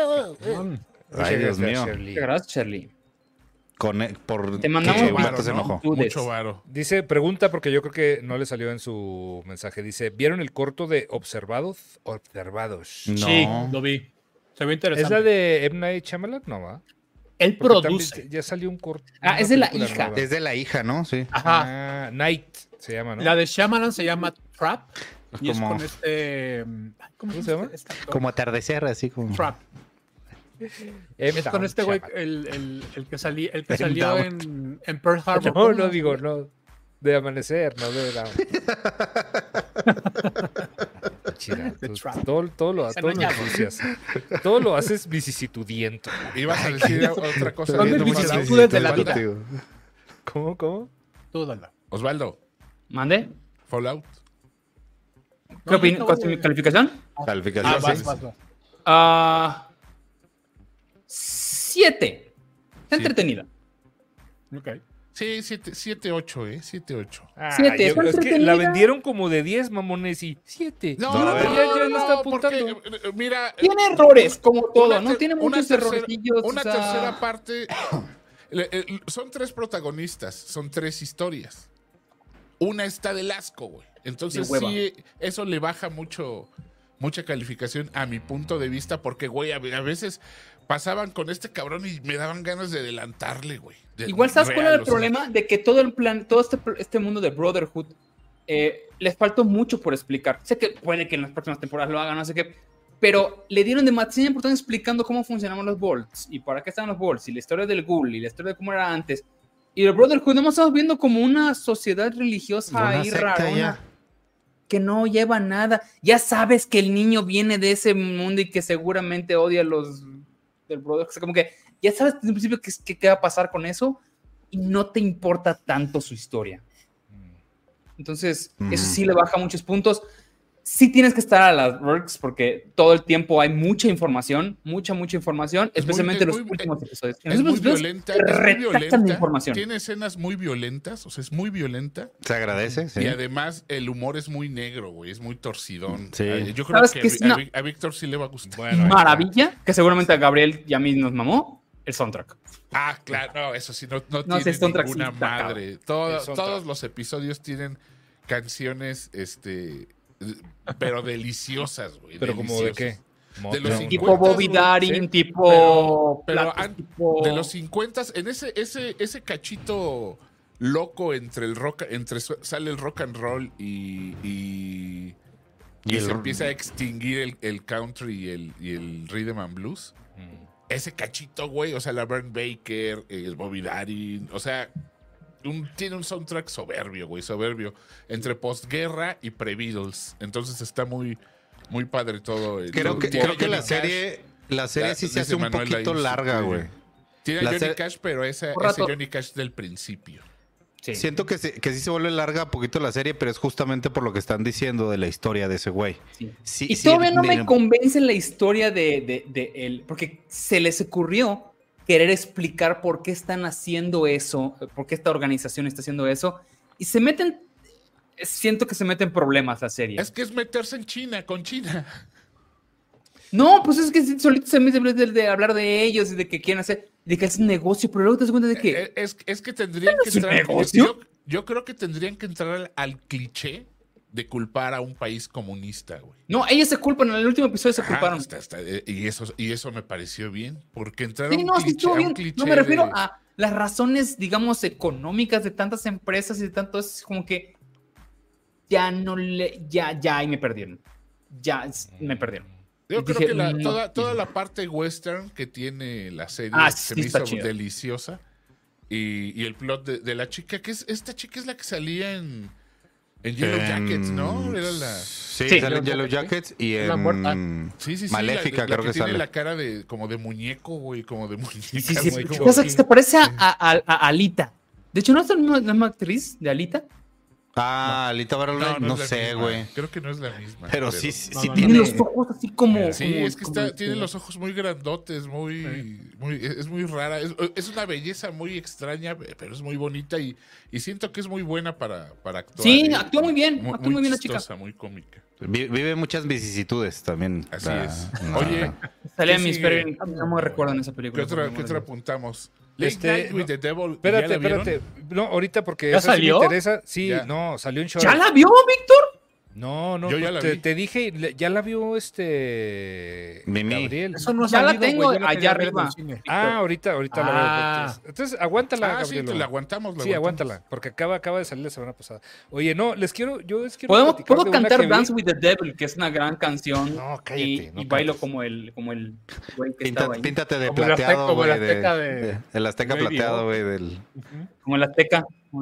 Ay, Dios Muchas mío. gracias, Shirley. Muchas gracias, Charlie. Con, e- por Te mandamos que un Humberto se ¿no? enojó. Tú des. Mucho varo. Dice, pregunta porque yo creo que no le salió en su mensaje. Dice, ¿vieron el corto de Observados? Observados. No. Sí, lo vi. Se ve interesante. ¿Es la de M. Night Shyamalan? No, ¿va? Él Porque también produce. ya salió un corto. Ah, una es de la película hija. nueva. Es de la hija, ¿no? Sí. Ajá. Ah, Night se llama, ¿no? La de Shyamalan se llama Trap. Y Como- es con este. ¿Cómo, se llama? Este actor? Como atardecer, así como. Trap. M. Es con este güey, Shyamalan. el, el, el que, salí, el que M. salió Down. en, en Pearl Harbor. No, no digo, no. De amanecer, no de la. Chira, The tú- Trap. todo, todo lo, Ese todo no lo ya. ensucias. Todo lo haces vicisitudiento. Ibas a decir otra cosa. Son viendo mis más vicisitudes de la Osvaldo. vida. ¿Cómo, cómo? Tú, dala. Osvaldo, ¿Mande? Fallout. ¿Qué opinión? ¿Cuál es mi calificación? Calificación. Ah, vas, sí. vas, vas. Ah, siete. Está Sí. entretenida. Ok. Sí, siete ocho, ¿eh? siete ocho. Ah, Siete, yo- está es que entretenida. la vendieron como de diez, mamones, y siete. No, No, no, a ver, no, ya- ya no, lo está no, porque, apuntando. eh, mira, Tiene errores, como todo, una ¿no? ter- Tiene una muchos tercera- errorcillos. Una o sea, tercera parte. le- eh, son tres protagonistas, son tres historias. Una está del asco, güey. Entonces De hueva. sí, eso le baja mucho, mucha calificación a mi punto de vista, porque, güey, a, a veces pasaban con este cabrón y me daban ganas de adelantarle, güey. De- Igual, ¿sabes cuál real, era el o sea, problema? De que todo el plan, todo este, este mundo de Brotherhood eh, les faltó mucho por explicar. Sé que puede que en las próximas temporadas lo hagan, no sé qué, pero le dieron demasiada importancia explicando cómo funcionaban los Bolts y para qué estaban los Bolts y la historia del Ghoul y la historia de cómo era antes. Y el Brotherhood no estamos viendo como una sociedad religiosa Una ahí secta rara, ya. una- que no lleva nada. Ya sabes que el niño viene de ese mundo y que seguramente odia a los del brother. O sea, como que ya sabes desde un principio qué, qué, qué va a pasar con eso y no te importa tanto su historia. Entonces, mm. eso sí le baja muchos puntos. Sí tienes que estar a las works porque todo el tiempo hay mucha información, mucha, mucha información, es especialmente en los muy, últimos episodios. Es, es muy violenta, es muy violenta. Información. Tiene escenas muy violentas, o sea, es muy violenta. Se agradece, sí. Y además el humor es muy negro, güey, es muy torcidón. Sí. Yo creo que, que a, a, a Víctor sí le va a gustar. Bueno, maravilla, que seguramente a Gabriel y a mí nos mamó, el soundtrack. Ah, claro, no, eso sí, no, no, no tiene ninguna sí, madre. Todo, todos los episodios tienen canciones, este... pero deliciosas, güey. ¿Pero deliciosas. como de qué? De los cincuenta, tipo Bobby Darin, ¿sí? tipo... Pero, pero an, tipo... de los cincuenta, en ese, ese, ese cachito loco entre el rock, entre sale el rock and roll y... y, y, y el, se empieza a extinguir el, el country y el, y el rhythm and blues. Mm. Ese cachito, güey, o sea, la Vern Baker, el Bobby Darin, o sea... Un, tiene un soundtrack soberbio, güey, soberbio. Entre postguerra y pre-Beatles. Entonces está muy, muy padre todo. El, creo todo. que, creo que la serie, la serie la, sí se hace un Manuel poquito Laís, larga, güey. Tiene a Johnny ser... Cash, pero esa, ese Johnny Cash del principio. Sí. Siento que, se, que sí se vuelve larga un poquito la serie, pero es justamente por lo que están diciendo de la historia de ese güey. Sí. Sí, y sí, todavía no de, me de... convence la historia de, de, de él, porque se les ocurrió querer explicar por qué están haciendo eso, por qué esta organización está haciendo eso, y se meten, siento que se meten problemas la serie. Es que es meterse en China, con China. No, pues es que solito se mete de, de hablar de ellos y de que quieren hacer, de que es negocio, pero luego te das cuenta de que... Es, es que tendrían que entrar... ¿Negocio? Yo, yo creo que tendrían que entrar al, al cliché de culpar a un país comunista, güey. No, ellos se culpan, en el último episodio se ah, culparon. Está, está, y, eso, y eso me pareció bien, porque entrar sí, a un no, cliché, sí, a un bien. cliché No, me refiero de... a las razones, digamos, económicas de tantas empresas y de tanto, es como que ya no le, ya, ya, ahí me perdieron. Ya, me perdieron. Yo Dije, creo que la, no, toda, toda la parte western que tiene la serie ah, se sí, me hizo chido. deliciosa. Y, y el plot de, de la chica, que es esta chica es la que salía en, en Yellow Jackets, ¿no? Era la... Sí, sí, sale en Yellow Jackets y en sí, sí, sí, Maléfica, la, creo la que, que tiene sale. la cara de como de muñeco, güey, como de muñeca. Sí, sí, sí. Güey, Como como... que se parece a, a, a Alita. De hecho, ¿no es la misma, la misma actriz de Alita? Ah, no. Alita Battle no, no, no sé, güey. Creo que no es la misma. Pero, pero sí, sí, no, sí no, tiene los ojos así como. Sí, como, es que está, tiene los ojos muy grandotes, muy, sí. muy es muy rara. Es, es una belleza muy extraña, pero es muy bonita y, y siento que es muy buena para, para actuar. Sí, ¿eh? actúa muy bien, muy, actúa muy, muy bien la chica. Muy cómica. Vive muchas vicisitudes también. Así la, es. La, Oye, sale a mi Sperry, no me recuerdo en esa película. ¿Qué otra, ¿qué otra apuntamos? Late Este, Night with the Devil. Espérate, ¿Ya la espérate. No, ahorita porque ¿Ya eso salió? sí me interesa. Sí, ya. no, salió en Short. ¿Ya la vio, Víctor? No, no, Yo ya pues la te, vi. te dije, ya la vio este Mimi. Gabriel. Eso no ha Ya la salido, tengo güey, yo la allá quería ver arriba. en el cine. Ah, ahorita, ahorita Ah. la veo. Entonces, entonces aguántala, Ah, sí, Gabriel. te la aguantamos. La Sí, aguantamos. aguántala, porque acaba, acaba de salir la semana pasada. Oye, no, les quiero, yo les quiero ¿Puedo, platicar puedo de una cantar que vi. Dance with the Devil, que es una gran canción. No, cállate, Y, no y bailo cantes. como el, como el güey que Pinta, estaba ahí. píntate de Como el azteca- plateado, como el güey. De, azteca de- de- el azteca Baby plateado, O. güey. Del... Como el Azteca.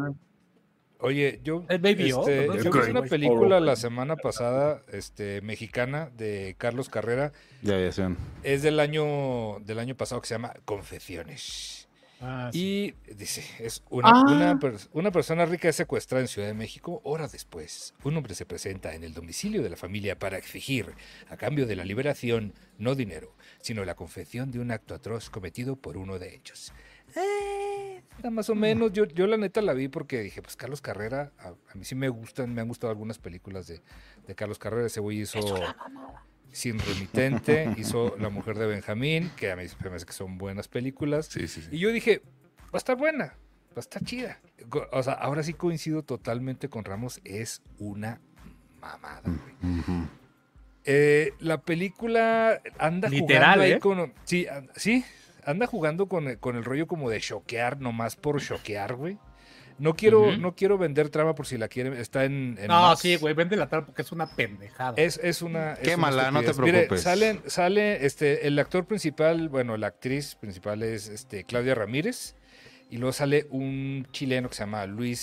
Oye, yo, El Baby O, este, ¿no? yo El vi una Crazy. película la semana pasada, este, mexicana, de Carlos Carrera. De aviación. Es del año, del año pasado, que se llama Confesiones. Ah, sí. Y dice, es una, Ah. una, per- una persona rica es secuestrada en Ciudad de México. Horas después, un hombre se presenta en el domicilio de la familia para exigir, a cambio de la liberación, no dinero, sino la confesión de un acto atroz cometido por uno de ellos. Eh, está más o menos, yo, yo la neta la vi porque dije, pues Carlos Carrera, a, a mí sí me gustan, me han gustado algunas películas de, de Carlos Carrera. Ese güey hizo Sin Remitente, hizo La Mujer de Benjamín, que a mí me parece que son buenas películas. Sí, sí, sí. Y yo dije, va a estar buena, va a estar chida. Co- O sea, ahora sí coincido totalmente con Ramos, es una mamada, güey. Ujú. Eh, la película anda Literal, jugando ahí ¿eh? con... Sí, an- sí, anda jugando con, el- con el rollo como de choquear, nomás por choquear, güey. No quiero, Ujú. no quiero vender trama por si la quieren, está en... en No, Max. sí, güey, vende la tal porque es una pendejada. Es, es una. es Quémala, una no te estupidez. Mire, preocupes. salen, sale este, el actor principal, bueno, la actriz principal es este, Claudia Ramírez. Y luego sale un chileno que se llama Luis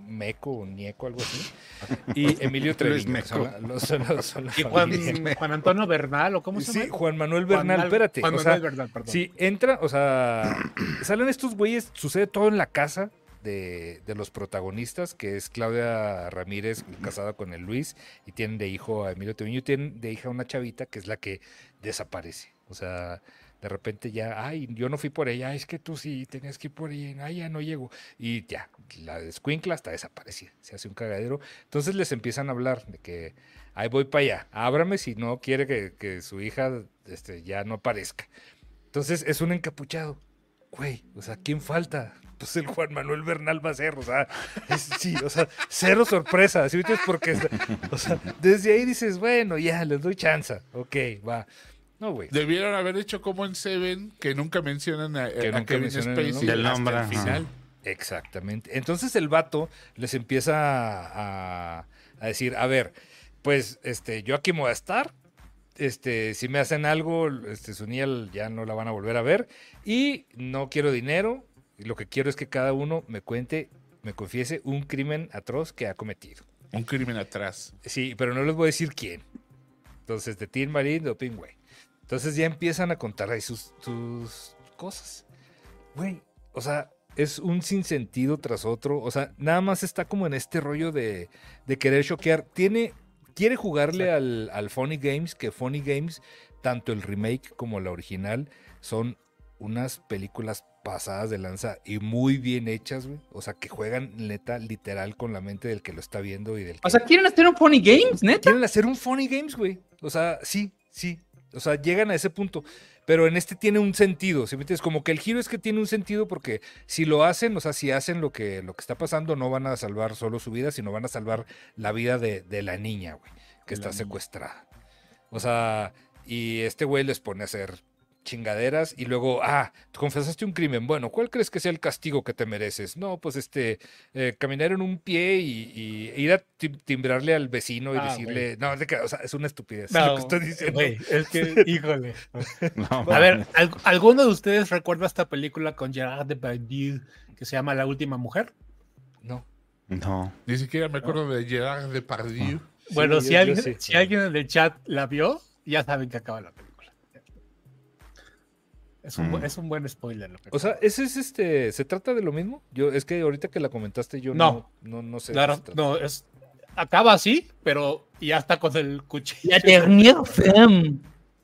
Meco o Nieco, algo así. Y Emilio Treviño. Son la- los- son los- son la Y Juan, familia. Juan Antonio Bernal, ¿o cómo se llama? Sí, Juan Manuel Bernal, Juan- espérate. Juan o Manuel sea, Bernal, perdón. sí, entra, o sea, salen estos güeyes, sucede todo en la casa de, de los protagonistas, que es Claudia Ramírez, casada con el Luis, y tienen de hijo a Emilio Treviño, y tienen de hija a una chavita que es la que desaparece. O sea, de repente ya, ay, yo no fui por ella, "Ay, es que tú sí tenías que ir por ella, ay, ya no llego". Y ya, la escuincla está desaparecida, se hace un cagadero. Entonces les empiezan a hablar de que, ahí voy para allá, ábrame si no quiere que, que su hija este, ya no aparezca. Entonces es un encapuchado. Güey, o sea, ¿quién falta? Pues el Juan Manuel Bernal va a ser, o sea, es- sí, o sea, cero sorpresa, ¿sí? ¿Entiendes? Porque, o sea, desde ahí dices, bueno, ya, les doy chance, ok, va. No, güey. Debieron haber hecho como en Seven, que nunca mencionan a, Que a nunca Kevin mencionan el Spacey nombre. Del hasta nombre, el ajá. final. Exactamente. Entonces el vato les empieza a, a- a decir, a ver, pues este, yo aquí me voy a estar. Este, si me hacen algo, este, su niña ya no la van a volver a ver. Y no quiero dinero. Y lo que quiero es que cada uno me cuente, me confiese un crimen atroz que ha cometido. Un crimen atrás. Sí, pero no les voy a decir quién. Entonces, de Tin Marín, de Opin, güey. Entonces ya empiezan a contar ahí sus, sus cosas. Güey, o sea, es un sinsentido tras otro. O sea, nada más está como en este rollo de, de querer choquear. Tiene, quiere jugarle al, al Funny Games, que Funny Games, tanto el remake como la original, son unas películas pasadas de lanza y muy bien hechas, güey. O sea, que juegan neta, literal, con la mente del que lo está viendo y del que... O sea, ¿quieren hacer un Funny Games, neta? Quieren hacer un Funny Games, güey. O sea, sí, sí. O sea, llegan a ese punto. Pero en este tiene un sentido, ¿sí me entiendes? Como que el giro es que tiene un sentido porque si lo hacen, o sea, si hacen lo que, lo que está pasando, no van a salvar solo su vida, sino van a salvar la vida de, de la niña, güey, que está secuestrada. O sea, y este güey les pone a hacer chingaderas y luego, ah, te confesaste un crimen. Bueno, ¿cuál crees que sea el castigo que te mereces? No, pues este, eh, caminar en un pie y, y ir a tim- timbrarle al vecino y Ah, decirle, no, de que, o sea, es una estupidez No, lo que estoy diciendo. güey, es que, híjole. No, A ver, ¿al- ¿alguno de ustedes recuerda esta película con Gerard Depardieu que se llama La Última Mujer? No. no. Ni siquiera me acuerdo de Gerard Depardieu. Bueno, yo- si, yo alguien, sí. si alguien en el chat la vio, ya saben que acaba la película. Es un, bu- Mm. es un buen spoiler. Lo que O sea, ese es este, ¿se trata de lo mismo? Yo, es que ahorita que la comentaste yo no, No. no, no sé. de claro, qué se trata. no, es, acaba así, pero ya está con el cuchillo. La dernière femme.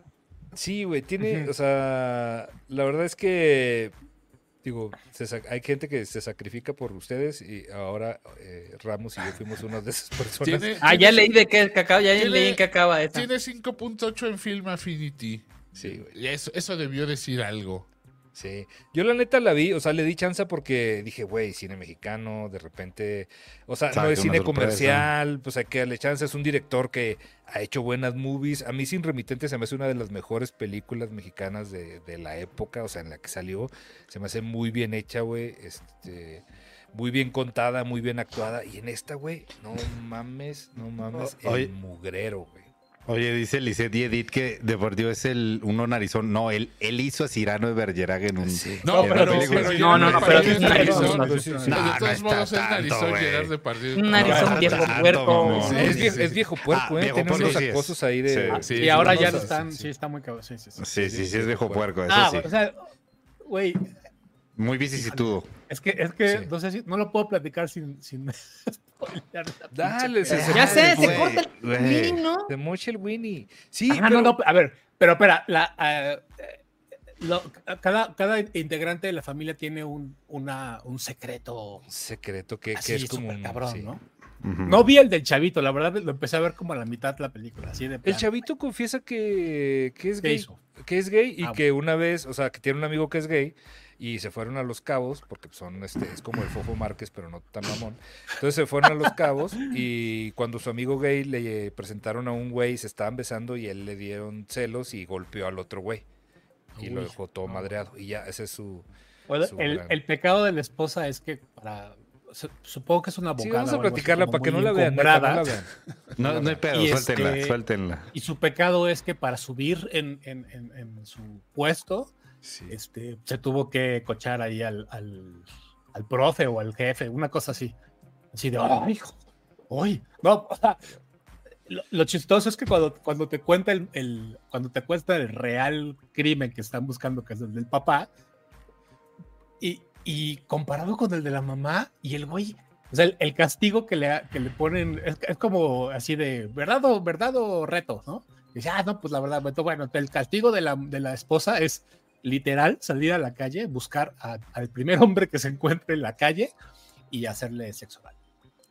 Sí, güey, tiene, Ujú. o sea, la verdad es que, digo, se sac- hay gente que se sacrifica por ustedes y ahora eh, Ramos y yo fuimos una de esas personas. Tiene, Ah, ya tiene- leí de qué que acaba, ya Tiene- leí en qué acaba esta. Tiene cinco punto ocho en Film Affinity. Sí, güey. Y Eso, eso debió decir algo. Sí, yo la neta la vi, o sea, le di chance porque dije, güey, cine mexicano, de repente, o sea, Saca no es una cine sorpresa. comercial, pues hay que darle chance, es un director que ha hecho buenas movies, a mí Sin Remitente se me hace una de las mejores películas mexicanas de, de la época, o sea, en la que salió, se me hace muy bien hecha, güey, este, muy bien contada, muy bien actuada, y en esta, güey, no mames, no mames, el Oye. mugrero, güey. Oye, dice Lisette y Edith que Deportivo es el uno narizón. No, él, él hizo a Cyrano de Bergerac en un. No, en una pero, película. pero No, no, no, pero sí es Narizón. narizón. No, sí, sí. De No, no todos está modos es tanto, narizón güey. Gerard Depardieu. Un narizón No, viejo tanto, puerco. mamón. Sí, Sí, es, sí, viejo, sí. es viejo puerco, Ah, eh, viejo tiene puerco unos sí es. acosos ahí de... Sí. Sí, y sí, ahora no, ya no, no están, sí, sí, sí. está muy cabrón. Sí, sí, sí. Sí, sí, sí, es viejo puerco, eso Ah, sí. o sea, güey, Muy vicisitudo. es que, es que Sí. no sé si, no lo puedo platicar sin, sin spoilear la Dale, pinche se- película. Ya sé, se Güey, corta el güey. camino, ¿no? De Moche el Winnie. Sí, Ah, pero... no, no, a ver, pero espera, la, eh, eh, lo- cada, cada integrante de la familia tiene un, una, un secreto secreto que, que así es como súper un... cabrón, sí. ¿no? Ujú. No vi el del chavito, la verdad lo empecé a ver como a la mitad de la película, así de El plano. chavito confiesa que, que es ¿Qué gay. hizo? Que es gay y Ah, que una vez, o sea, que tiene un amigo que es gay y se fueron a Los Cabos, porque son, este, es como el Fofo Márquez, pero no tan mamón. Entonces se fueron a Los Cabos y cuando su amigo gay le presentaron a un güey, se estaban besando y él le dieron celos y golpeó al otro güey. Y lo Uy, dejó todo no. madreado. Y ya, ese es su... Bueno, su el, gran- el pecado de la esposa es que para su- supongo que es una abogada. Sí, vamos a o algo así platicarla como para que muy no la vean. neta, encumbrada. no la vean. No, no hay pedo, Y suéltenla, este- suéltenla. Y su pecado es que para subir en, en- en- en su puesto, Sí. este, se tuvo que cochar ahí al, al, al profe o al jefe, una cosa así. Así de, ¡ay, hijo! ¡Ay! No, o sea, lo, lo chistoso es que cuando, cuando te cuenta el, el cuando te cuenta el real crimen que están buscando, que es el del papá, y, y comparado con el de la mamá, y el güey, o sea, el, el castigo que le, que le ponen es, es como así de verdad o, verdad o reto, ¿no? Y dice, ah, no, pues la verdad, bueno, el castigo de la, de la esposa es literal salir a la calle, buscar a, al primer hombre que se encuentre en la calle y hacerle sexo oral.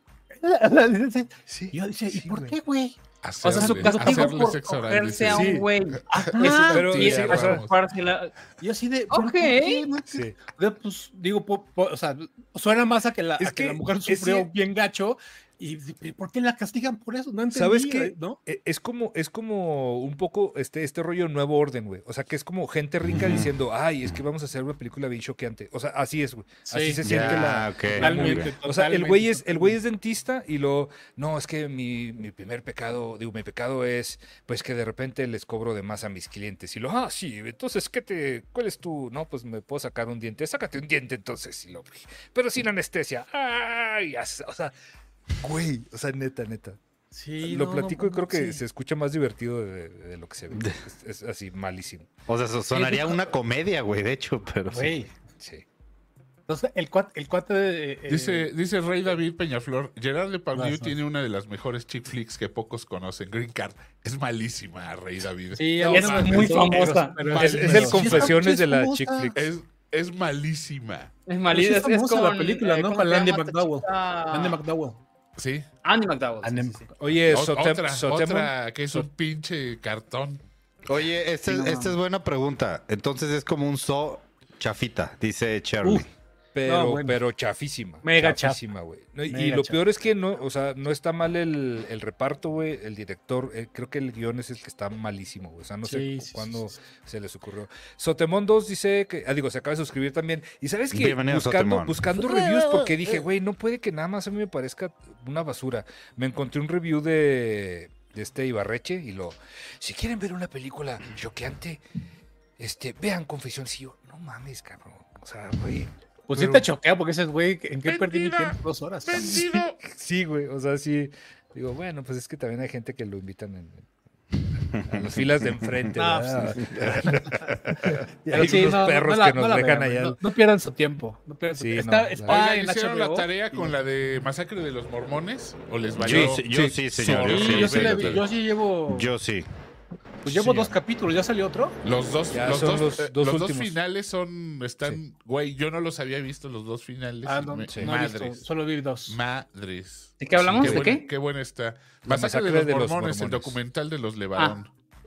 Sí, Y yo decía, ¿y sí, por güey. qué, güey? O sea, su Hacerle- castigo hacerle por sexo oral, cogerse dice. a Sí. un güey. Ajá, Pero, Y sí, eso, o sea, chupársela. y yo así de, Ok. ¿por qué? No, sí. de, pues digo, po- po- o sea, suena más a que la, Es a que que- la mujer es sufrió que- bien gacho. ¿Y y por qué la castigan por eso? No entendí, ¿Sabes qué? ¿no? E- Es como, es como un poco este, este rollo nuevo orden, güey. O sea, que es como gente rica diciendo, ay, es que vamos a hacer una película bien choqueante. O sea, así es, güey. Así Sí, se ya, siente la. ok. la Totalmente, movie. O sea, el totalmente, güey es, el güey totalmente. es dentista y lo. No, es que mi, mi primer pecado, digo, mi pecado es, pues que de repente les cobro de más a mis clientes. Y lo, ah, sí, entonces, ¿qué te. ¿Cuál es tu? No, pues me puedo sacar un diente. Sácate un diente entonces. Y lo, pero sin anestesia. Ay, ya sé, o sea. Güey, o sea, neta, neta. Sí, Lo no, platico y no, creo que sí. se escucha más divertido de, de lo que se ve. Es, es así, malísimo. O sea, eso sonaría una comedia, güey, de hecho, pero sí. Güey. Sí. Entonces, el cuate, el cuate de, eh, Dice, dice Rey David Peñaflor, Gerard Depardieu Vas, vas. tiene una de las mejores chick flicks que pocos conocen. Green Card. Es malísima, Rey David. sí, No a mí es no me mames, muy gustó, famosa. pero- Es, pero- es el sí, Confesiones está- de la famosa. chick flick. Es, es malísima. Es Pero sí malísima. es Es, es famosa con, la película, eh, ¿no? ¿cómo Con se Andy llama esta McDowell. chica? Andy McDowell. Sí. Andy McDowell. sí, Andy sí, sí. Oye, Ot- Sotem- otra, Sotemon- otra que es un pinche cartón. Oye, esta, Sí, no esta es mames. buena pregunta. Entonces es como un zoo chafita, dice Charlie. Uf. Pero, No, bueno. pero chafísima. Mega chafísima, güey. No, y y Mega lo chafa. peor es que no, o sea, no está mal el, el reparto, güey. El director, eh, creo que el guión es el que está malísimo, güey. O sea, no Sí, sé sí, cuándo sí, sí. se les ocurrió. Sotemón dos dice que, ah, digo, se acaba de suscribir también. Y sabes que Bienvenido, buscando, Sotemón. buscando reviews, porque dije, güey, no puede que nada más a mí me parezca una basura. Me encontré un review de, de este Ibarreche y lo, si quieren ver una película choqueante, este, vean Confesiones. Y yo, no mames, cabrón. O sea, güey. Pues sí Pero- te choquea porque dices, güey, ¿en qué perdí mi Mentira. tiempo? Dos horas. ¡Vendido! Sí, güey, o sea, sí. Digo, bueno, pues es que también hay gente que lo invitan en, en las filas de enfrente, No, ¿verdad? y Pero hay sí, unos no, no, perros no la- que nos no la dejan vean, allá. No, no pierdan su tiempo. No pierdan su Sí, tiempo. no, Está, la- está Oigan, en ¿hicieron H B O. la tarea con la de Masacre de los Mormones? ¿O les valió? Sí, sí, yo sí, señor. Sí, yo yo, sí, sí la yo vi, sí. yo sí llevo. Yo sí. Pues llevo Sí, dos ya. capítulos, ¿ya salió otro? Los dos, Ya los son dos, los eh, dos los dos últimos. finales son, están, güey, yo no los había visto los dos finales. Ah, y no, me- sí. no he visto, madres, solo vi dos. madres. ¿De qué hablamos? Qué ¿De buena- qué? Qué buena está. La Masacre, masacre de, los de los mormones, el mormones. documental de los Levarón.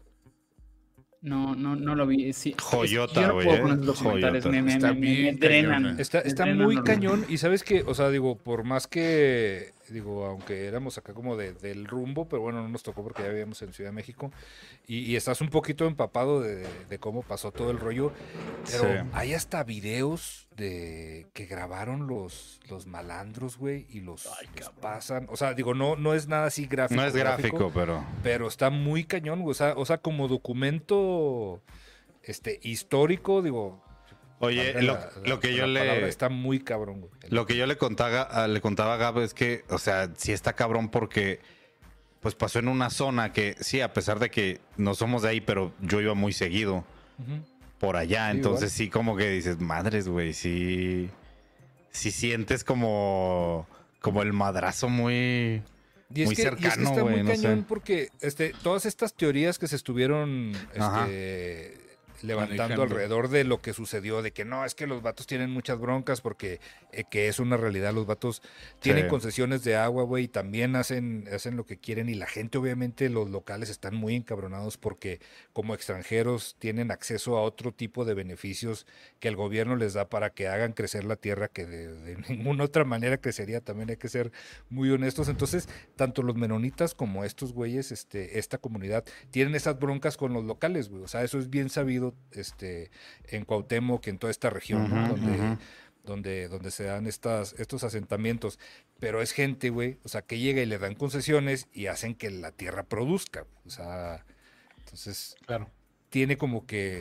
No, no, no lo vi. Sí, Joyota, yo no güey, puedo eh. con esos documentales. Joyota. Me, me, Está me- me bien drenan. cañona. Está, Me está drenan muy horrible. cañón y sabes que, o sea, digo, por más que, digo, aunque éramos acá como de- del rumbo, pero bueno, no nos tocó porque ya vivíamos en Ciudad de México y, y estás un poquito empapado de, de cómo pasó todo el rollo, pero Sí. hay hasta videos de que grabaron los, los malandros, güey, y los, los pasan, o sea, digo, no, no es nada así gráfico. No es gráfico, pero. Pero está muy cañón, güey, o sea, o sea, como documento este histórico, digo. Oye, valga lo, la- la- lo que la yo palabra, le. está muy cabrón, güey. Lo que yo le contaba, a- le contaba a Gab es que, o sea, sí está cabrón porque pues pasó en una zona que, sí, a pesar de que no somos de ahí, pero yo iba muy seguido Ujú. por allá. Sí, Entonces igual. sí, como que dices, madres, güey, sí. Sí sientes como. Como el madrazo muy. Y es Muy que, y es que cercano, está güey, muy no cañón sé. porque este, todas estas teorías que se estuvieron Ajá. este, levantando Manejando. alrededor de lo que sucedió, de que no, es que los vatos tienen muchas broncas porque eh, que es una realidad, los vatos tienen Sí. concesiones de agua, güey, y también hacen, hacen lo que quieren y la gente, obviamente, los locales están muy encabronados porque como extranjeros tienen acceso a otro tipo de beneficios que el gobierno les da para que hagan crecer la tierra que de, de ninguna otra manera crecería, también hay que ser muy honestos. Entonces, tanto los menonitas como estos güeyes, este, esta comunidad, tienen esas broncas con los locales, güey. O sea, eso es bien sabido este, en Cuauhtémoc, en toda esta región, ¿no? Ujú, donde, ujú. donde, donde se dan estas, estos asentamientos. Pero es gente, güey, o sea, que llega y le dan concesiones y hacen que la tierra produzca. O sea, entonces Claro. tiene como que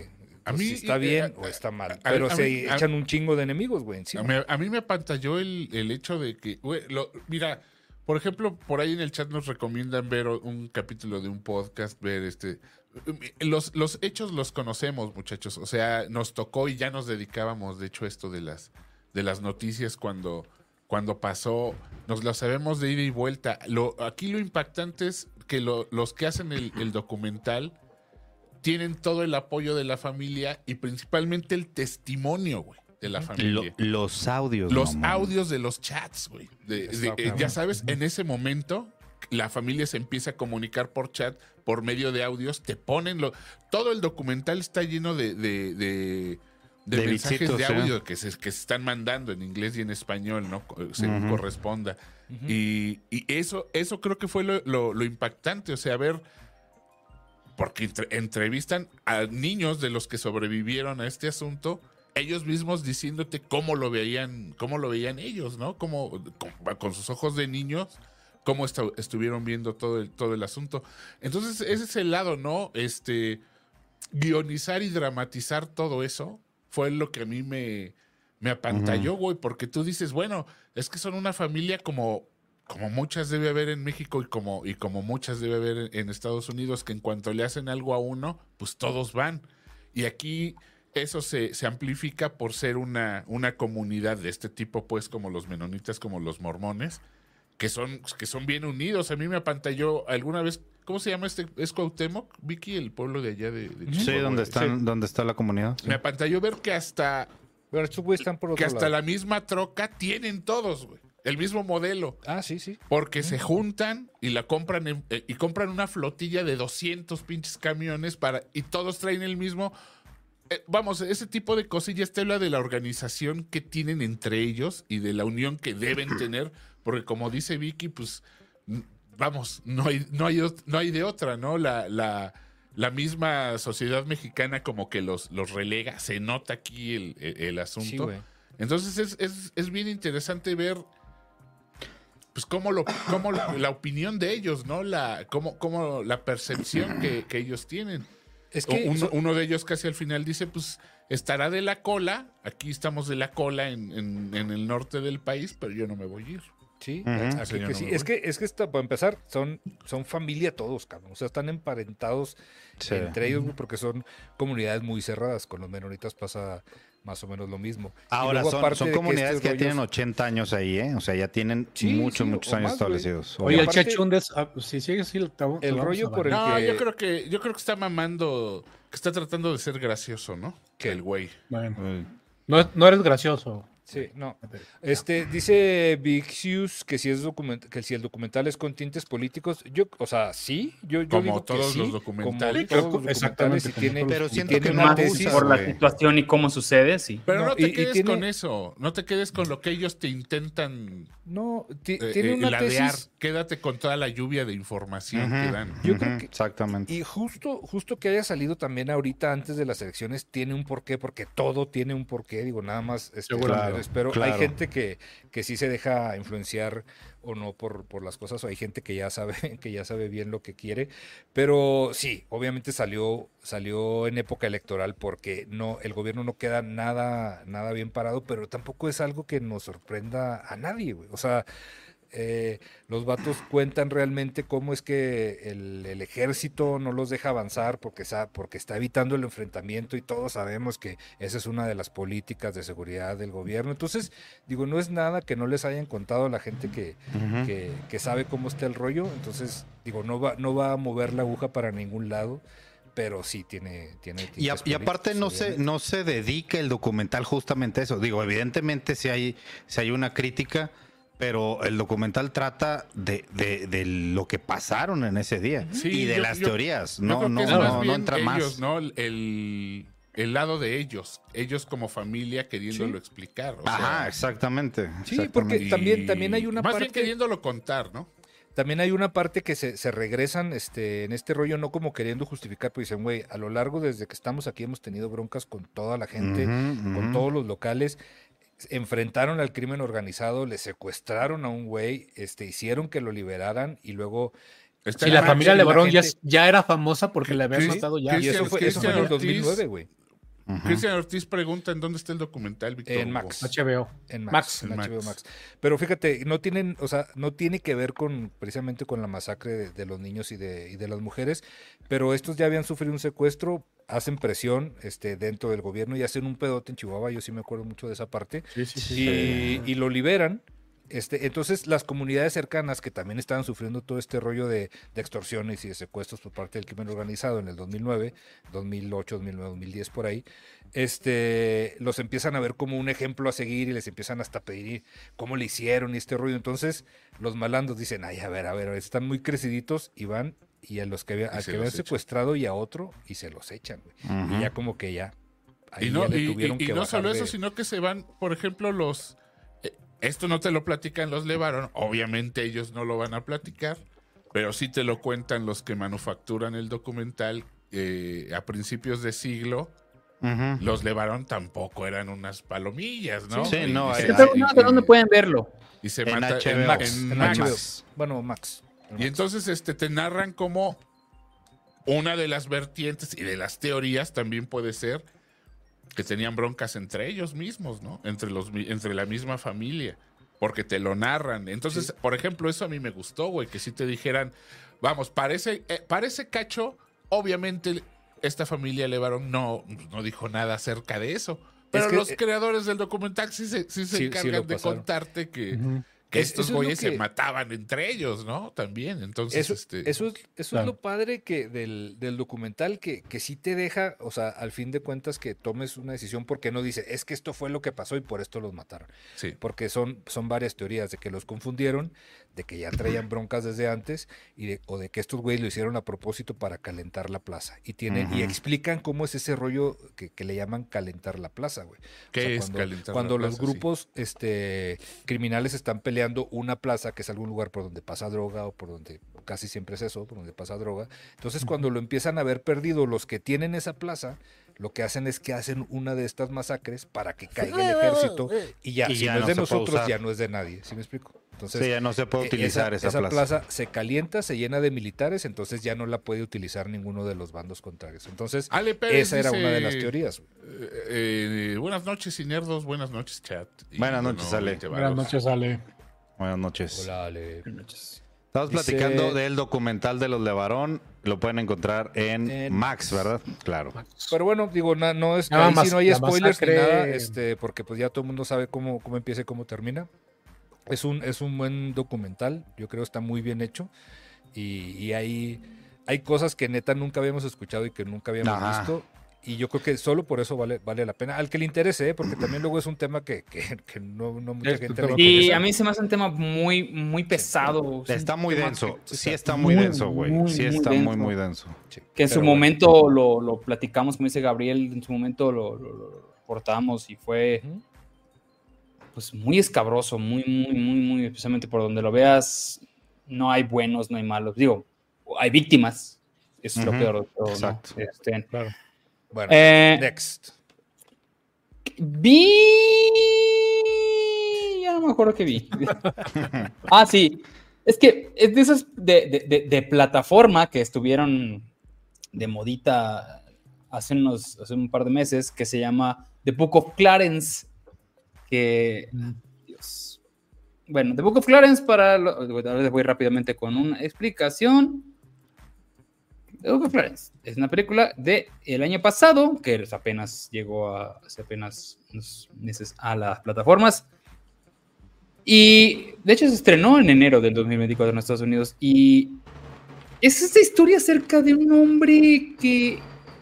A pues, mí, si está eh, bien eh, o está mal. a- a- Pero a se mí- a- echan un chingo de enemigos, güey, A encima. mí, a mí me apantalló el, el hecho de que, güey, lo- mira, por ejemplo, por ahí en el chat nos recomiendan ver un capítulo de un podcast, ver este... Los, los hechos los conocemos, muchachos. O sea, nos tocó y ya nos dedicábamos, de hecho, a esto de las, de las noticias cuando, cuando pasó. Nos lo sabemos de ida y vuelta. Lo, aquí lo impactante es que lo- los que hacen el, el documental tienen todo el apoyo de la familia y principalmente el testimonio, güey, de la Lo- familia. los audios. Los no, man. audios de los chats, güey. De- de- Está eh, cabrón. ya sabes, en ese momento la familia se empieza a comunicar por chat, por medio de audios, te ponen lo... Todo el documental está lleno de, de, de, de De mensajes bichitos, de sí. audio que se, que se están mandando en inglés y en español, ¿no? Según Ujú. corresponda. Y, y eso, eso creo que fue lo, lo- lo impactante, o sea, ver... Porque entre- entrevistan a niños de los que sobrevivieron a este asunto, ellos mismos diciéndote cómo lo veían, cómo lo veían ellos, ¿no? Cómo, con, con sus ojos de niños, cómo esta- estuvieron viendo todo el, todo el asunto. Entonces, ese es el lado, ¿no? Este, guionizar y dramatizar todo eso fue lo que a mí me, me apantalló, güey, porque tú dices, bueno, es que son una familia como, como muchas debe haber en México y como, y como muchas debe haber en, en Estados Unidos, que en cuanto le hacen algo a uno, pues todos van. Y aquí eso se, se amplifica por ser una, una comunidad de este tipo, pues, como los menonitas, como los mormones, que son, que son bien unidos. A mí me apantalló alguna vez, ¿cómo se llama este? ¿Es Cuauhtémoc, Vicky, el pueblo de allá de, de Sí, Chihuahua? donde, están, Sí. donde está la comunidad. sí. Me apantalló ver que hasta, Pero estos güeyes están por que otro hasta lado. la misma troca tienen todos, güey. El mismo modelo. Ah, sí, sí. Porque se juntan y la compran en- eh, y compran una flotilla de doscientos pinches camiones para y todos traen el mismo. Eh, vamos, ese tipo de cosillas te habla de la organización que tienen entre ellos y de la unión que deben tener, porque como dice Vicky, pues n- vamos, no hay no hay ot- no hay de otra, ¿no? La la la misma sociedad mexicana como que los, los relega, se nota aquí el, el- el Sí, asunto. güey. Entonces es, es, es bien interesante ver pues cómo lo, cómo lo- la opinión de ellos, ¿no? La, cómo, cómo la percepción que, que ellos tienen. Es que uno, so- uno de ellos casi al final dice, pues estará de la cola, aquí estamos de la cola en, en- en el norte del país, pero yo no me voy a ir. Sí, Ujú. aquí Sí, yo que no sí. me Es voy. que, es que está, para empezar, son, son familia todos, cabrón. O sea, están emparentados Sí. entre ellos, güey, porque son comunidades muy cerradas. Con los menonitas pasa más o menos lo mismo. Y Ahora, luego, son, aparte son de que comunidades que, estos ya tienen rollos- ochenta años ahí, ¿eh? O sea, ya tienen Sí, muchos, sí, muchos o años más, güey. establecidos. Oye, el obviamente. Chachundes, ah, pues, si sigue así, te vamos- te El vamos rollo a por el banear. No, que- yo creo que, yo creo que está mamando, que está tratando de ser gracioso, ¿no? ¿Qué? El güey. Bueno, Eh, no, no eres gracioso. Sí, no. Este, dice Vixius que si es document que si el documental es con tintes políticos, yo, o sea, sí, yo, yo Como digo que todos sí, los documentales. como todos los Exactamente, documentales, y como tiene, todos. Pero y siento tiene que una más tesis. por la güey. situación y cómo sucede, sí. Pero no, No, te y- y quedes tiene- con eso, no te quedes con lo que ellos te intentan No, ti- eh, tiene eh, una ladear. tesis. Quédate con toda la lluvia de información Ujú, que dan. Yo ujú, creo que- Exactamente. Y justo, justo que haya salido también ahorita antes de las elecciones tiene un porqué, porque todo tiene un porqué, digo, nada más este, Claro, pero claro. hay gente que, que sí se deja influenciar o no por, por las cosas, o hay gente que ya sabe, que ya sabe bien lo que quiere, pero sí, obviamente salió, salió en época electoral porque no, el gobierno no queda nada, nada bien parado, pero tampoco es algo que nos sorprenda a nadie, güey. O sea, eh, los vatos cuentan realmente cómo es que el, el ejército no los deja avanzar porque, sa- porque está evitando el enfrentamiento y todos sabemos que esa es una de las políticas de seguridad del gobierno. Entonces, digo, no es nada que no les hayan contado a la gente que, Ujú. que, que sabe cómo está el rollo. Entonces, digo, no va, no va a mover la aguja para ningún lado, pero sí tiene... tiene Y, a- tintes y aparte políticos, no se, obviamente. no se dedica el documental justamente a eso. Digo, evidentemente si hay, si hay una crítica, pero el documental trata de, de, de lo que pasaron en ese día Sí, y de yo- las yo- teorías. Yo No, creo que no, es no, más no bien entra ellos, más. ¿no? El, el lado de ellos, ellos como familia queriéndolo explicar. o sea, Ajá, exactamente. Sí, exactamente. porque y- también- también hay una más bien parte- queriéndolo contar, ¿no? También hay una parte que se, se regresan este, en este rollo, no como queriendo justificar, pues dicen, güey, a lo largo desde que estamos aquí hemos tenido broncas con toda la gente, Ujú, con ujú. todos los locales, enfrentaron al crimen organizado, le secuestraron a un güey, este, hicieron que lo liberaran y luego... Está Sí, el la Max- familia la Lebrón ya, gente- ya era famosa porque le habían Sí, matado ya. Y eso Cristian- fue, eso fue en el Cristian dos mil nueve, güey. Ujú. Cristian Ortiz pregunta en dónde está el documental, Víctor. En Hugo? Max. H B O. En Max, Max. en En H B O Max. Max. Pero fíjate, no tienen, o sea, no tiene que ver con precisamente con la masacre de, de los niños y de, y de las mujeres, pero estos ya habían sufrido un secuestro, hacen presión este, dentro del gobierno y hacen un pedote en Chihuahua, yo sí me acuerdo mucho de esa parte, Sí, sí, sí. y, y lo liberan. Este, entonces las comunidades cercanas que también estaban sufriendo todo este rollo de, de extorsiones y de secuestros por parte del crimen organizado en el dos mil nueve, dos mil ocho, dos mil nueve, dos mil diez por ahí, este, los empiezan a ver como un ejemplo a seguir y les empiezan hasta a pedir cómo le hicieron y este rollo. Entonces los malandros dicen, ay, a ver, a ver, están muy creciditos y van y a los que, había- Y al se que habían los echan. secuestrado y a otro y se los echan, güey. Ujú. Y ya como que ya. ahí Y no, ya le y- tuvieron y- y que no bajar solo de- eso, sino que se van, por ejemplo, los... eh, Esto no te lo platican los Levarón, obviamente ellos no lo van a platicar, pero sí te lo cuentan los que manufacturan el documental eh, a principios de siglo. Ujú. Los Levarón tampoco eran unas palomillas, ¿no? Sí, Y- no, y hay- se- Yo pregunto, y- ¿de dónde pueden verlo? Y se En mata H B O. en Max, en en Max. H B O. Bueno, Max. En Y Max. entonces este, te narran como una de las vertientes y de las teorías también puede ser que tenían broncas entre ellos mismos, ¿no? Entre, los, mi- entre la misma familia, porque te lo narran. Entonces, por ejemplo, eso a mí me gustó, güey, que si te dijeran, vamos, parece, eh, parece cacho, obviamente esta familia Levarón no, no dijo nada acerca de eso. Pero que, los eh, creadores del documental sí se, sí se sí- sí encargan lo de pasaron. contarte que, Ujú. que Es- estos eso es lo güeyes se que- mataban entre ellos, ¿no? También, entonces, Eso, este... eso es, eso Claro. es lo padre que del, del documental que, que sí te deja, o sea, al fin de cuentas que tomes una decisión porque no dice, es que esto fue lo que pasó y por esto los mataron. Sí. Porque son, son varias teorías de que los confundieron, de que ya traían broncas desde antes y de, o de que estos güeyes lo hicieron a propósito para calentar la plaza. Y tienen, y Ujú. explican cómo es ese rollo que, que le llaman calentar la plaza, güey. O ¿Qué sea, es cuando, calentar la cuando los plaza? Sí. grupos este, criminales están peleando una plaza, que es algún lugar por donde pasa droga o por donde casi siempre es eso, por donde pasa droga. Entonces, cuando lo empiezan a ver perdido, los que tienen esa plaza, lo que hacen es que hacen una de estas masacres para que caiga el ejército y ya, Y si ya no es no de se puede nosotros, usar. ya no es de nadie. ¿Sí me explico? Entonces, Sí, ya no se puede eh, utilizar esa, plaza. se calienta, se llena de militares, entonces ya no la puede utilizar ninguno de los bandos contrarios. Entonces, Ale Pérez esa era dice, una de las teorías. eh, eh, buenas noches, Cinerdos. Buenas noches, chat. Y, Buenas noches, Ale. veinte Buenas varos. noches, Ale. Buenas noches. Hola, Ale. Estamos Dice- platicando del documental de los Levarón. Lo pueden encontrar en, En Max, ¿verdad? Claro. Pero bueno, digo, na- no es Nada ahí más, sí no hay la spoilers ni masacre- nada, este, porque pues ya todo el mundo sabe cómo, cómo empieza y cómo termina. Es un, es un buen documental, yo creo está muy bien hecho. Y, y hay, hay cosas que neta nunca habíamos escuchado y que nunca habíamos Ajá. visto. Y yo creo que solo por eso vale, vale la pena. Al que le interese, ¿eh? Porque también luego es un tema que, que, que no, no mucha Es gente un le tema- Y interesa. a mí se me hace un tema muy, muy pesado. Está muy tema denso. que- Sí está muy muy, denso, güey. muy, Sí muy está muy, denso. muy denso. Sí, Que en su pero bueno. momento lo, lo platicamos, como dice Gabriel, en su momento lo, lo, lo reportamos y fue Ujú. pues muy escabroso, muy, muy, muy, muy, especialmente por donde lo veas, no hay buenos, no hay malos. Digo, hay víctimas, eso es Ujú, lo peor de todo, ¿no? exacto. Este, Bueno, eh, next. vi... Ya no me acuerdo qué vi. Ah, sí. Es que es de esas de, de, de, de plataforma que estuvieron de modita hace, unos, hace un par de meses, que se llama The Book of Clarence, que... Dios. Bueno, The Book of Clarence, para... Lo, ahora les voy rápidamente con una explicación. The Book of Clarence es una película del año pasado, que apenas llegó a, hace apenas unos meses a las plataformas. Y de hecho se estrenó en enero del dos mil veinticuatro en Estados Unidos. Y es esta historia acerca de un hombre que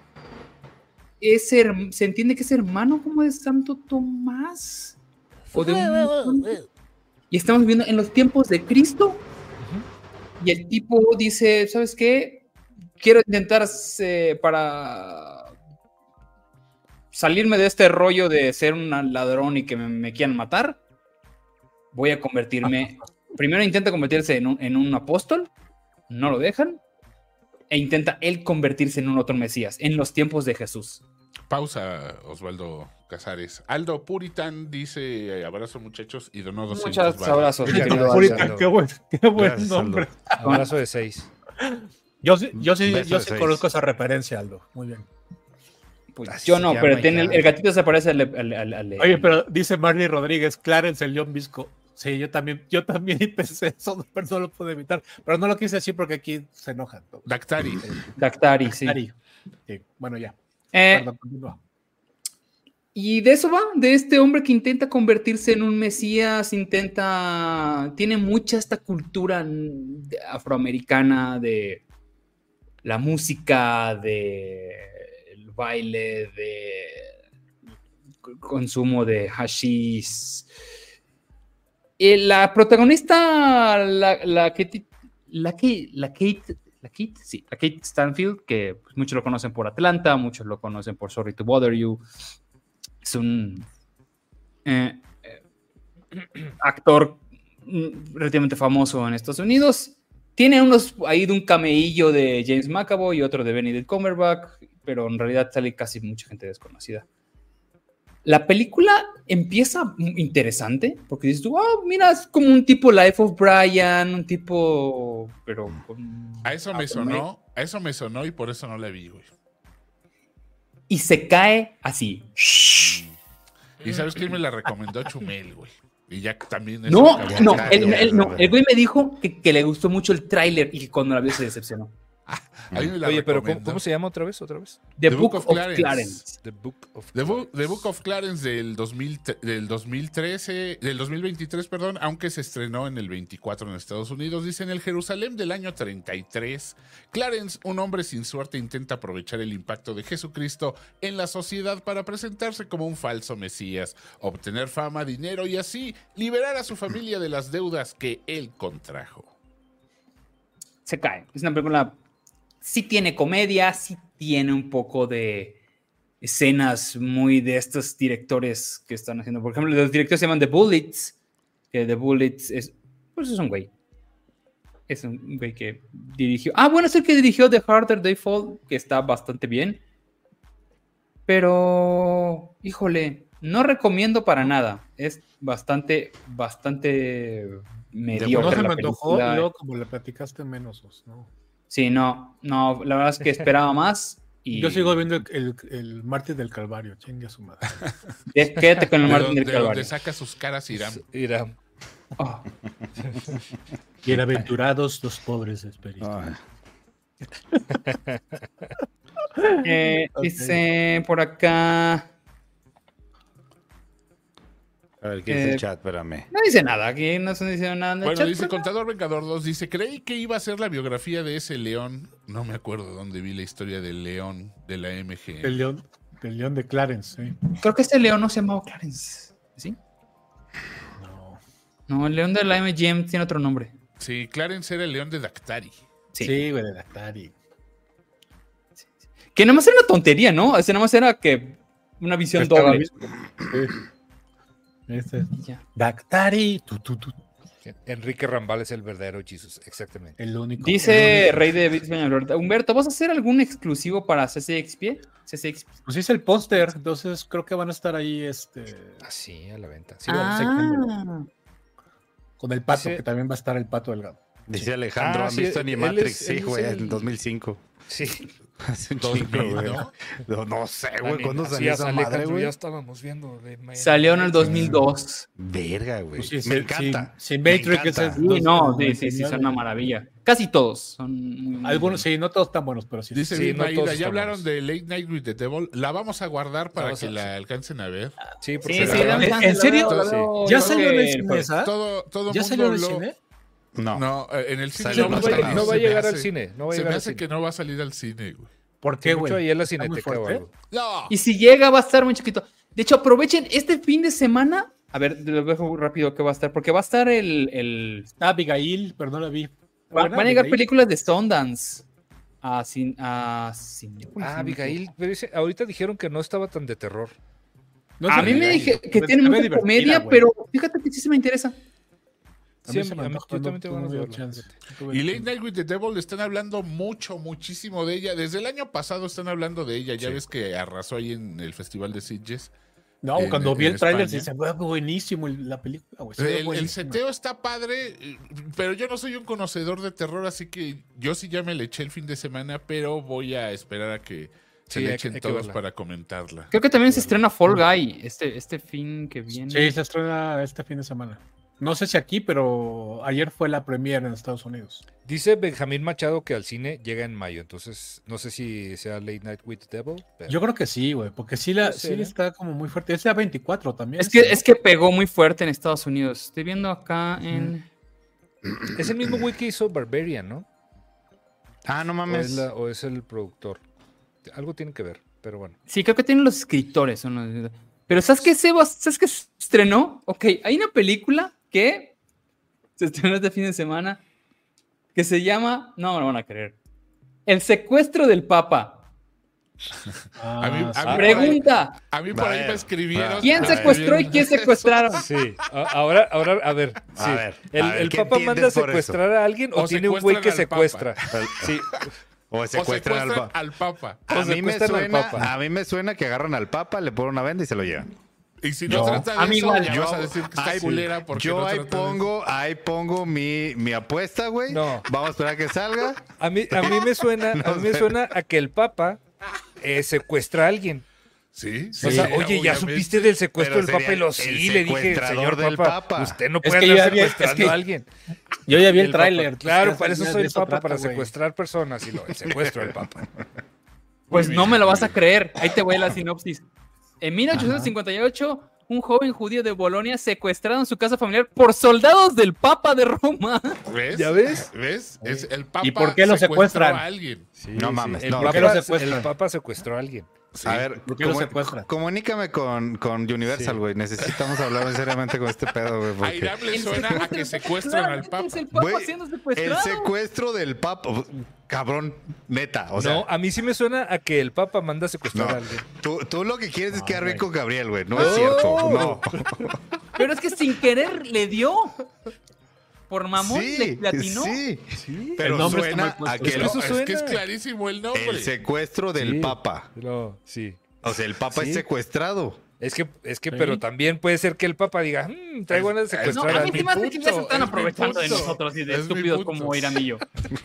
es her- se entiende que es hermano como de Santo Tomás. O de un, y estamos viviendo en los tiempos de Cristo. Y el tipo dice, ¿sabes qué? Quiero intentar eh, para salirme de este rollo de ser un ladrón y que me, me quieran matar. Voy a convertirme... Primero intenta convertirse en un, en un apóstol. No lo dejan. E intenta él convertirse en un otro Mesías. En los tiempos de Jesús. Pausa, Osvaldo Casares. Aldo Puritan dice, eh, abrazo muchachos, y donó doscientos Muchos varos. abrazos. mi Gracias, querido Puritan. Aldo. Ahorita, qué buen, qué buen Gracias, nombre. Abrazo de seis. Yo sí, yo sí, Beso yo de sí seis. conozco esa referencia, Aldo. Muy bien. Pues Así yo se no, llama pero tiene el, ya. el gatito se parece al, al, al, al- Oye, pero dice Marnie Rodríguez, Clarence el León Visco. Sí, yo también, yo también pensé eso, pero no lo pude evitar. Pero no lo quise decir porque aquí se enojan todos. Dactari. Dactari, sí. Ari. Sí, bueno, ya. Eh, Perdón, continúa. Y de eso va, de este hombre que intenta convertirse en un mesías, intenta, tiene mucha esta cultura de- afroamericana de la música, de el baile, de c- consumo de hashish. Eh, la protagonista, la, la Kate, la Kate, la Kate, la Kate, sí, la Kate Stanfield, que pues, muchos lo conocen por Atlanta, muchos lo conocen por Sorry to Bother You. Es un eh, eh, actor mm, relativamente famoso en Estados Unidos. Tiene unos ahí de un cameillo de James McAvoy y otro de Benedict Cumberbatch, pero en realidad sale casi mucha gente desconocida. La película empieza interesante, porque dices tú, oh, mira, es como un tipo Life of Brian, un tipo, pero con... A eso me sonó, a eso me sonó y por eso no la vi, güey. Y se cae así. ¿Y sabes quién me la recomendó? Chumel, güey. Y ya también... eso No, acabó. no, ya, el, ya, el- no, ya. el güey me dijo que, que le gustó mucho el tráiler y que cuando la vio se decepcionó. A mí me la Oye, pero ¿cómo, recomendó. cómo se llama otra vez? ¿Otra vez? The, Book, of Clarence. Clarence. The Book of The Book, The Book of Clarence del, dos mil, tre- del dos mil trece, del dos mil veintitrés, perdón, aunque se estrenó en el veinticuatro en Estados Unidos, dice en el Jerusalén del año treinta y tres, Clarence, un hombre sin suerte, intenta aprovechar el impacto de Jesucristo en la sociedad para presentarse como un falso mesías, obtener fama, dinero y así liberar a su familia de las deudas que él contrajo. Se cae. Es una película, sí tiene comedia, sí tiene un poco de escenas muy de estos directores que están haciendo. Por ejemplo, los directores se llaman The Bullets, que The Bullets es, pues es un güey. Es un güey que dirigió. Ah, bueno, es el que dirigió The Harder They Fall, que está bastante bien. Pero, híjole, no recomiendo para nada. Es bastante, bastante mediocre. No se la me antojó película. y luego como le platicaste menos, pues, ¿no? Sí, no, no, la verdad es que esperaba más. Y Yo sigo viendo el, el, el Mártir del Calvario, chingue a su madre. de- Quédate con el De Martín donde, del de Calvario. donde saca sus caras Irán. Irán. Oh, Bienaventurados los pobres de espíritu. Ay, eh, Ok. Dice por acá. a ver, ¿qué dice Eh, el chat? Espérame. No dice nada, aquí no se dice nada. en el Bueno, chat, dice pero- Contador Vengador dos, dice, creí que iba a ser la biografía de ese león. No me acuerdo dónde vi la historia del león de la M G. El león, el león de Clarence, sí. Creo que este león no se llamaba Clarence. ¿Sí? No. No, el león de la M G M tiene otro nombre. Sí, Clarence era el león de Dactari. Sí. Sí, güey, de Dactari. Que nada más era una tontería, ¿no? O sea, nada más era que una visión Estaba doble. visto. Sí. Este, Ya. Dactari, tu, tu, tu, Enrique Rambal es el verdadero Jesus, exactamente. el único. Dice el único. Rey de Bits Humberto, Humberto, ¿vas a hacer algún exclusivo para C C X P? C C X P. Pues hice el póster, entonces creo que van a estar ahí este, Así, a la venta. Sí, Ah. vamos a- con el pato, Dice- que también va a estar el pato delgado. Dice Alejandro, Ah, ¿han sí, visto ni él Matrix? es- Sí, él es güey, el- en dos mil cinco. Sí. Hace un dos chingo, mil, güey. ¿no? No, no sé, güey, También, ¿cuándo así salió ya esa sale, madre, Alejandro, güey? Ya estábamos viendo. de Miami. Salió en el dos mil dos. Verga, güey. Pues sí, Me sí, encanta. sí, me Matrix es encanta. el- Sí, no, sí, noventa y sí, sí, nueve. son una maravilla. Casi todos son muy, muy Algunos, sí, no todos están buenos, pero sí. Dice Sí, Bill no Maída, todos ya están hablaron buenos. de Late Night with the Devil. La vamos a guardar para Vamos que a- la alcancen a ver. Sí, porque Sí, la sí, verdad- dame ¿En- chance, en la serio? veo, la Sí. veo, ¿Ya yo salió creo en el que- cine esa? Todo, todo ¿Ya mundo salió en el lo- cine? No. No, eh, en el cine Salió no, más va a tarde. salir. no va a Se me llegar al hace- cine. No va a Se llegar me al hace cine. que no va a salir al cine, güey. ¿Por Sí, qué, mucho güey? ahí en la ¿Está muy cineteca o fuerte? algo. No. Y si llega, va a estar muy chiquito. De hecho, aprovechen este fin de semana. A ver, lo dejo rápido que va a estar. Porque va a estar el. el- Ah, Abigail, pero no la vi. va- Buena, van a llegar Abigail. películas de Sundance. A, sin, a Cinépolis, Ah, si no me Abigail, equivoco. pero dice- ahorita dijeron que no estaba tan de terror. No A sé, mí me Abigail. dije que Pues, tiene se ve mucha divertida, comedia, güey. pero fíjate que sí se me interesa. A Sí, mí a se mí- me a mí- antojó, yo no- también tengo no ganas de tuve verla, chance. fíjate. No tuve Y Late chance. Night with the Devil están hablando mucho, muchísimo de ella. Desde el año pasado están hablando de ella. Ya Sí. ves que arrasó ahí en el Festival de Sitges. No, en- cuando vi en el tráiler España. se ve buenísimo el- la película, güey. se ve El, el buenísima. seteo está padre, eh, pero yo no soy un conocedor de terror, así que yo sí ya me le eché el fin de semana, pero voy a esperar a que se Sí, le hay echen que- hay que todos verla. para comentarla. Creo que también se estrena Fall Guy este, este fin que viene. Sí, se estrena este fin de semana. No sé si aquí, pero ayer fue la premiere en Estados Unidos. Dice Benjamín Machado que al cine llega en mayo, entonces no sé si sea Late Night with the Devil. Pero... Yo creo que sí, güey, porque sí, la, Puede ser, sí ¿eh? está como muy fuerte. Es la veinticuatro también. Es que, es que pegó muy fuerte en Estados Unidos. Estoy viendo acá en... Es el mismo güey que hizo Barbarian, ¿no? Ah, no O es, mames. la- o es el productor. Algo tiene que ver, pero bueno. Sí, creo que tienen los escritores. Son los- Pero ¿sabes qué, Sebas? ¿Sabes qué se estrenó? Ok, hay una película que se estrenó este fin de semana que se llama... No me lo van a creer. El secuestro del Papa. Ah, A mí- a sí. mí- Pregunta. A mí por A ahí ver, me escribieron. ¿Quién me secuestró y escribieron quién eso. secuestraron? Sí, a- ahora, ahora, a ver. A sí. ver, ¿El, a ver, el ¿qué Papa manda a entiendes por secuestrar a alguien o, O tiene un güey que secuestran al secuestra? Sí. O O secuestran al secuestran Papa. al Papa. A o mí, me secuestran al suena, Papa. a mí me suena que agarran al Papa, le ponen una venda y se lo llevan. Y si no Yo- trata de a mí eso, igual. ya Yo- vas a decir que está Ay, culera porque Yo no ahí trata de pongo, ahí pongo mi, mi apuesta, güey. No. Vamos a esperar a que salga. A mí, a mí me suena, a mí me suena a que el Papa eh, secuestra a alguien. Sí, O sí, sea, oye, ¿ya obviamente. supiste del secuestro Pero del Papa? Y lo sería sí, el le dije, secuestrador señor del Papa, Papa. usted no Es puede que yo andar ya vi- es secuestrando que- a alguien. Yo ya vi el Papa. tráiler. Claro, pues, para eso ya soy de el Papa, trata, para güey. secuestrar personas y lo, el secuestro del Papa. Pues Muy no bien. me lo vas a creer. Ahí te voy a la sinopsis. En mil ochocientos cincuenta y ocho, un joven judío de Bolonia secuestrado en su casa familiar por soldados del Papa de Roma. ¿Ves? ¿Ya ves? ¿Ves? Es el Papa ¿Y por qué lo secuestró secuestran? a alguien. Sí, No sí. mames, El, no. Papa, ¿Por qué lo secuestran? el Papa secuestró a alguien. Sí. A ver, ¿Por qué lo comu- secuestran? comunícame con, con Universal, Sí. güey. Necesitamos hablar muy seriamente con este pedo, güey. A porque- Irán le suena a que secuestran al Papa. Es el Papa Güey, siendo el secuestrado. secuestro del Papa. Cabrón, neta. O sea, no, a mí sí me suena a que el Papa manda a secuestrar no. a alguien. Tú, tú lo que quieres es quedar bien güey. con Gabriel, güey. No es cierto. No. Pero es que sin querer le dio. Por mamón Sí, le platinó. sí. Sí. Pero El nombre suena está mal a puesto. que Es el, que eso Es suena. que es clarísimo el nombre. el secuestro del Sí. Papa. No, sí. O sea, el Papa Sí. es secuestrado. Es que, es que, Sí. pero también puede ser que el Papa diga, "Mm, traigo ganas de Es- No, secuestrar a a mí mi se alguien". me hace que ya se punto, están es mi aprovechando de punto. nosotros y de Es mi estúpidos punto. como Irán y yo.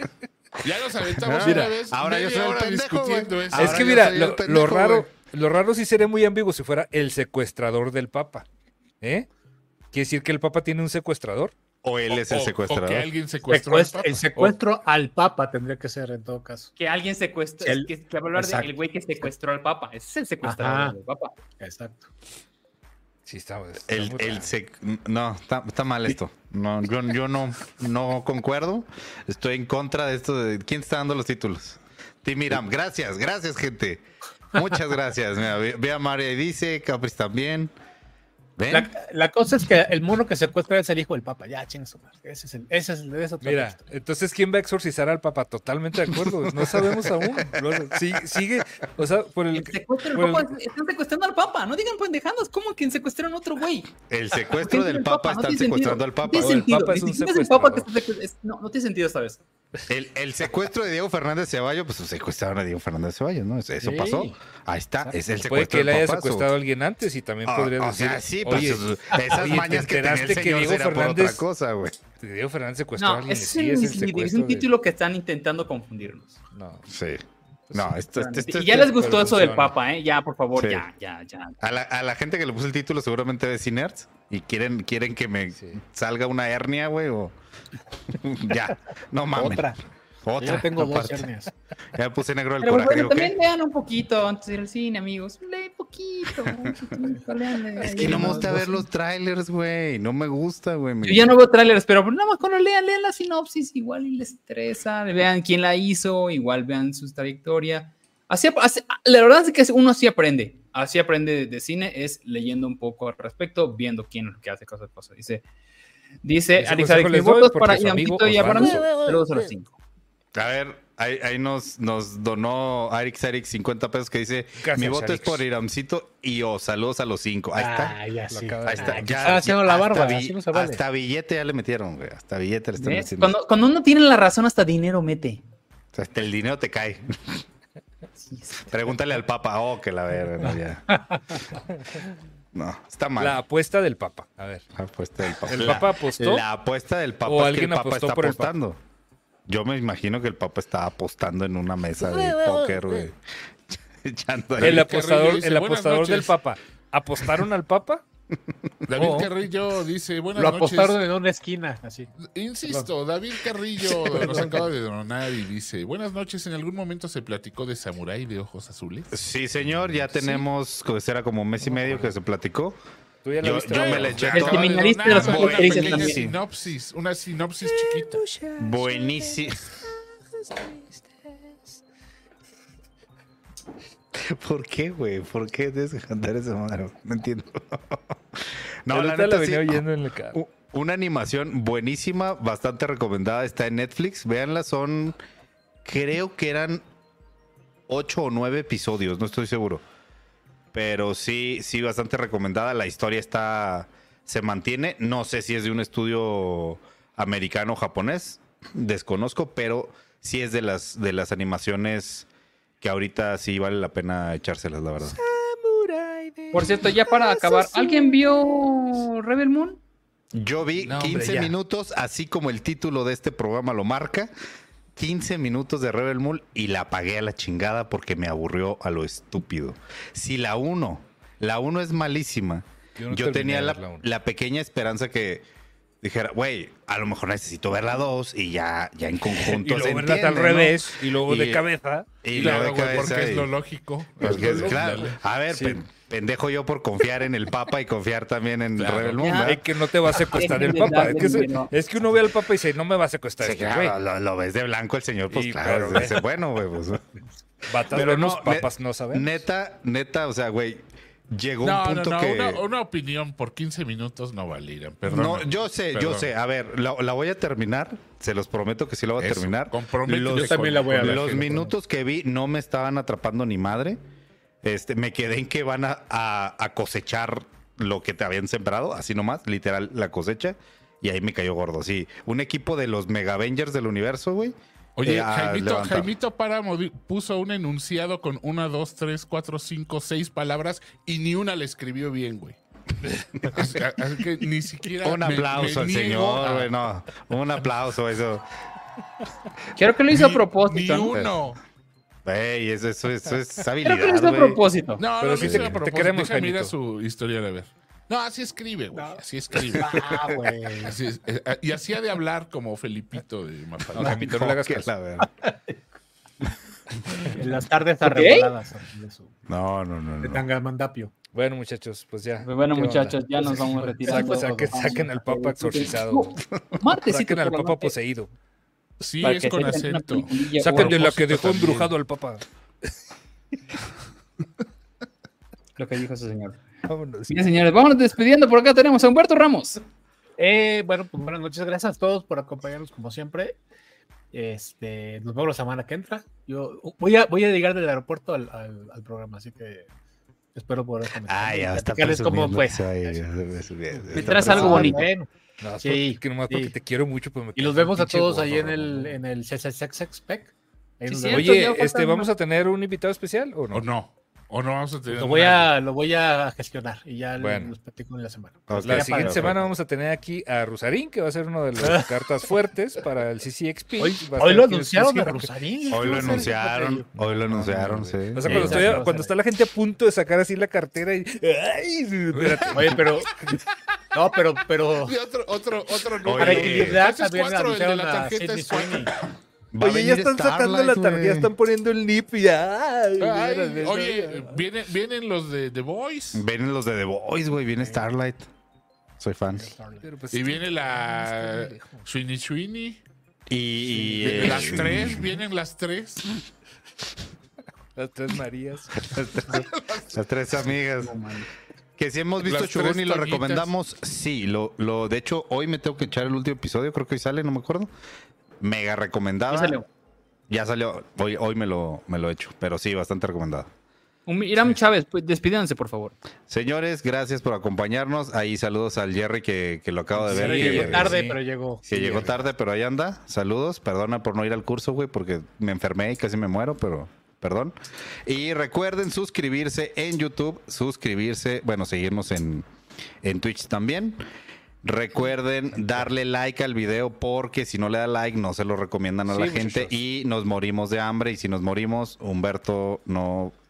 Ya nos aventamos Ah, una mira, vez. ahora yo media soy el hora pendejo, discutiendo güey. eso. Es Ahora que yo mira, soy el lo, pendejo, lo raro, güey. lo raro sí sería muy ambiguo si fuera el secuestrador del Papa. ¿Eh? ¿Quiere decir que el Papa tiene un secuestrador? O él es el O- secuestrador. O que alguien secuestró al Secuest- Papa. el secuestro al Papa tendría que ser en todo caso. Que alguien secuestró. El- que, que va a hablar Exacto. del güey que secuestró al Papa. Ese es el secuestrador Ajá. del Papa. Exacto. Sí, está, está El, muy el raro. sec- No, está, está mal esto. No, yo, yo no, no concuerdo. Estoy en contra de esto. De... ¿Quién está dando los títulos? Tim Miram. Gracias, gracias, gente. Muchas gracias. Mira, ve, ve a María y dice, Capris también. ¿Ven? La, la cosa es que el mono que secuestra es el hijo del Papa. Ya, chingas su madre. Ese es el. Ese es, ese es otro Mira, texto. entonces, ¿quién va a exorcizar al Papa? Totalmente de acuerdo. No sabemos aún. Luego, sí- sigue, o sea, por el... El secuestro del por el- Papa, están secuestrando al Papa. No digan pendejadas. ¿Cómo que secuestraron a otro güey? El secuestro del El Papa, no están tiene secuestrando sentido. al Papa. No tiene O el sentido. Papa es Ni un siquiera es el Papa que secuestrador. está secuestrando. No, no tiene sentido esta vez. El, el secuestro de Diego Fernández Ceballos, pues secuestraron a Diego Fernández Ceballos, ¿no? Eso Sí. pasó. Ahí está, es el Puede secuestro que él del haya papazo. secuestrado a alguien antes y también Ah, podría o decir, sea, sí, pues oye, esas oye, ¿te mañas que tenía el enteraste que señor Diego era por Fernández, otra cosa, güey. que Diego Fernández secuestró a No, alguien? ese es, Sí, un, es el es secuestro un de- título que están intentando confundirnos. No. Sí. No, esto, esto, esto- y ya esto- les gustó eso del funciona. Papa, ¿eh? Ya, por favor, Sí. ya, ya, ya. A la, a la gente que le puso el título seguramente de Cinerts y quieren, quieren que me Sí. salga una hernia, güey, o... ya, no mames. Otra. Otra. Yo tengo dos aparte. hernias. Ya me puse negro el Pero coraje. bueno, digo, también ¿qué? lean un poquito antes de ir al cine, amigos. Leen poquito. un poquito, lean, Es ahí, que no me ¿no? gusta ver los trailers, güey. No me gusta, güey. me- Yo ya no veo trailers, pero nada más cuando lean, lean la sinopsis, igual y les interesa, vean quién la hizo, igual vean su trayectoria. Así, así- la verdad es que uno así aprende, así aprende de, de cine, es leyendo un poco al respecto, viendo quién es lo que hace cosas, cosas. Dice, dice Ese Alex, consejo Alex, les mis doy votos porque para su amigo Iramcito y para mí, Osvaldo. saludos a los cinco. A ver, ahí, ahí nos, nos donó Arix Arix cincuenta pesos que dice: Gracias, mi voto Arix. es por Iramcito y o saludos a los cinco. Ahí está. Ah, ya Lo sí. acaba de Ahí está. Ah, Ya, están haciendo la hasta barba. bi- Así no se vale. Hasta billete ya le metieron, güey. Hasta billete le están ¿Ves? metiendo. Cuando, cuando uno tiene la razón, hasta dinero mete. O sea, hasta el dinero te cae. Pregúntale al Papa. Oh, que la verga, no, ya. No, está mal. La apuesta del Papa. A ver. La apuesta del Papa. ¿El La- Papa apostó? La apuesta del Papa ¿O es que alguien el Papa apostó está por el Papa? apostando. Yo me imagino que el Papa está apostando en una mesa de póker, güey. echando ahí. David El apostador, Carrillo dice, el "Buenas apostador noches". del Papa. ¿Apostaron al Papa? David Oh. Carrillo dice, buenas Lo noches. apostaron en una esquina, así. Insisto, David Carrillo nos acaba de donar y dice, buenas noches, ¿en algún momento se platicó de Samurái de ojos azules? Sí, señor, ya tenemos, pues, era como un mes y medio que se platicó. ¿Tú ya la Yo, viste? yo me la eché El toda. seminarista de los Una ojos grises pequeña también. sinopsis, una sinopsis chiquita. Buenísimo. ¿Por qué, güey? ¿Por qué tienes que cantar esa madre? No entiendo. No, El la otro neta la sí, venía oyendo en el carro. u- una animación buenísima, bastante recomendada, está en Netflix. Véanla, son, creo que eran ocho o nueve episodios, no estoy seguro. Pero sí, sí, bastante recomendada. La historia está, se mantiene. No sé si es de un estudio americano o japonés, desconozco, pero sí es de las, de las animaciones que ahorita sí vale la pena echárselas, la verdad. Por cierto, ya para acabar, ¿alguien vio Rebel Moon? Yo vi No, hombre, quince ya. minutos, así como el título de este programa lo marca. quince minutos de Rebel Moon y la apagué a la chingada porque me aburrió a lo estúpido. Si la uno, la uno es malísima, Yo yo, no terminé tenía de la, ver la uno. la pequeña esperanza que dijera, güey, a lo mejor necesito ver la dos y ya, ya en Y conjunto se luego verlas al entiende, ¿no? revés, y luego de Y- cabeza. Y Claro, luego de güey, porque cabeza es y- lo lógico. porque Es es- lo claro. lógico. A ver, Sí. pen- pendejo yo por confiar en el Papa y confiar también en Claro. Rebel Moon, Ya. ¿verdad? Es que no te va a secuestrar el Dejen de Papa. Es que, darle, se- no. es que uno ve al Papa y dice, no me va a secuestrar Sí, este güey. claro, lo, lo ves de blanco el señor, pues Y, claro, pero, dice, bueno, güey, pues. Batas Pero vemos, no, papas ne- no sabemos. Neta, neta, o sea, güey, llegó No, un no, punto no, que... una, una opinión por quince minutos no valieran, perdón. No, yo sé, yo sé. A ver, la, la voy a terminar. Se los prometo que sí la voy a Eso, terminar. comprométete Los, Yo también la voy a ver. los minutos que vi no me estaban atrapando ni madre. Este, me quedé en que van a, a- a cosechar lo que te habían sembrado, así nomás, literal, la cosecha. Y ahí me cayó gordo, sí. Un equipo de los Mega Avengers del universo, güey. Oye, eh, a Jaimito, levantar. Jaimito Páramo di- puso un enunciado con una, dos, tres, cuatro, cinco, seis palabras y ni una le escribió bien, güey. Así, así que ni siquiera. Un me- aplauso me al niego señor, a- güey, no. Un aplauso, eso. Creo que lo hizo a Ni- propósito. Ni ¿no? uno. Ey, eso, eso, eso es Creo que lo habilidad, hizo a güey. propósito. No, Pero no, sí lo te- hizo a te propósito. queremos, Deja, mira Jaimito. su historia, a ver. No, así escribe, güey. Así escribe. Ah, güey. Así es, eh, y así ha de hablar como Felipito de No, Mafalda. Jaimito, no le hagas Que caso. la verdad. En las tardes arreboladas de, su, No, no, no, de no. Tangamandapio. Bueno, muchachos, pues ya. Pues bueno, ¿Qué muchachos, onda? ya nos vamos retirando. Saquen, saquen, saquen al Papa exorcizado. Martes Saquen al Papa poseído. Sí, para es que con se echen una acento. peliculilla Saquen o de la que propósito dejó también. embrujado al Papa. lo que dijo ese señor. Vámonos. Bien, señores, vámonos despidiendo. Por acá tenemos a Humberto Ramos. Eh, bueno, pues buenas noches, gracias a todos por acompañarnos como siempre. Este, nos vemos la semana que entra. Yo voy a, voy a llegar del aeropuerto al, al, al programa, así que espero poder comentar. Ah, ya está platicarles cómo fue. Me traes algo bonito. Bueno, No, Sí, porque, nomás sí. porque te quiero mucho. Pues me y caes los un vemos a pinche todos gordo, ahí en Ramón. el, en el Sexpec. Ahí Sí, nos cierto. vemos. ya Oye, faltan este, ¿vamos unos- a tener un invitado especial o no? O no. O no vamos a tener. Lo voy una- a, lo voy a gestionar y ya Bueno. los platico en la semana. Ok. La Ya siguiente para- semana vamos a tener aquí a Rusarín, que va a ser uno de las cartas fuertes para el C C X P. Hoy, Va a hoy estar lo aquí en anunciaron a exclusiva. Rosarín. Hoy lo ¿Qué va a hacer? anunciaron, hoy lo anunciaron, sí. O sea, Sí, cuando, ya estoy- se va a cuando hacer. está la gente a punto de sacar así la cartera y... ¡Ay! Espérate. Oye, pero. No, pero. pero Y otro, otro, otro no. para Oye, equilibrar Ese es también cuatro, el de anunciaron la a tarjeta Sidney es cuatro. Sweeney. Va a Oye, ya venir están sacando la Starlight, tarjeta, ya güey. están poniendo el nip y ya. Ay, Ay, mírale, oye, no. vienen, vienen los de The Voice. Vienen los de The Voice, güey. Viene Starlight. Soy fan. Pero, pues, Y viene la está lejos. Sweeney Sweeney. Y, y, eh, Las tres, vienen las tres. Las tres Marías. las tres amigas. Que si hemos visto Las Churrón tres y lo Toñitas. recomendamos, sí. Lo, lo, de hecho, hoy me tengo que echar el último episodio. Creo que hoy sale, no me acuerdo. Mega recomendada. Ya salió. Ya salió. Hoy, hoy me lo, me lo he hecho. Pero sí, bastante recomendada. Un- Iram Chávez, pues, despídanse, por favor. Señores, gracias por acompañarnos. Ahí saludos al Jerry que, que lo acabo de Sí, ver. Pero que, llegó tarde, sí. pero llegó. que llegó tarde, pero ahí anda. Saludos. Perdona por no ir al curso, güey, porque me enfermé y casi me muero, pero perdón. Y recuerden suscribirse en YouTube, suscribirse, bueno, seguirnos en, en Twitch también. Recuerden darle like al video porque si no le da like no se lo recomiendan a Sí, la gente muchachos. y nos morimos de hambre y si nos morimos, Humberto no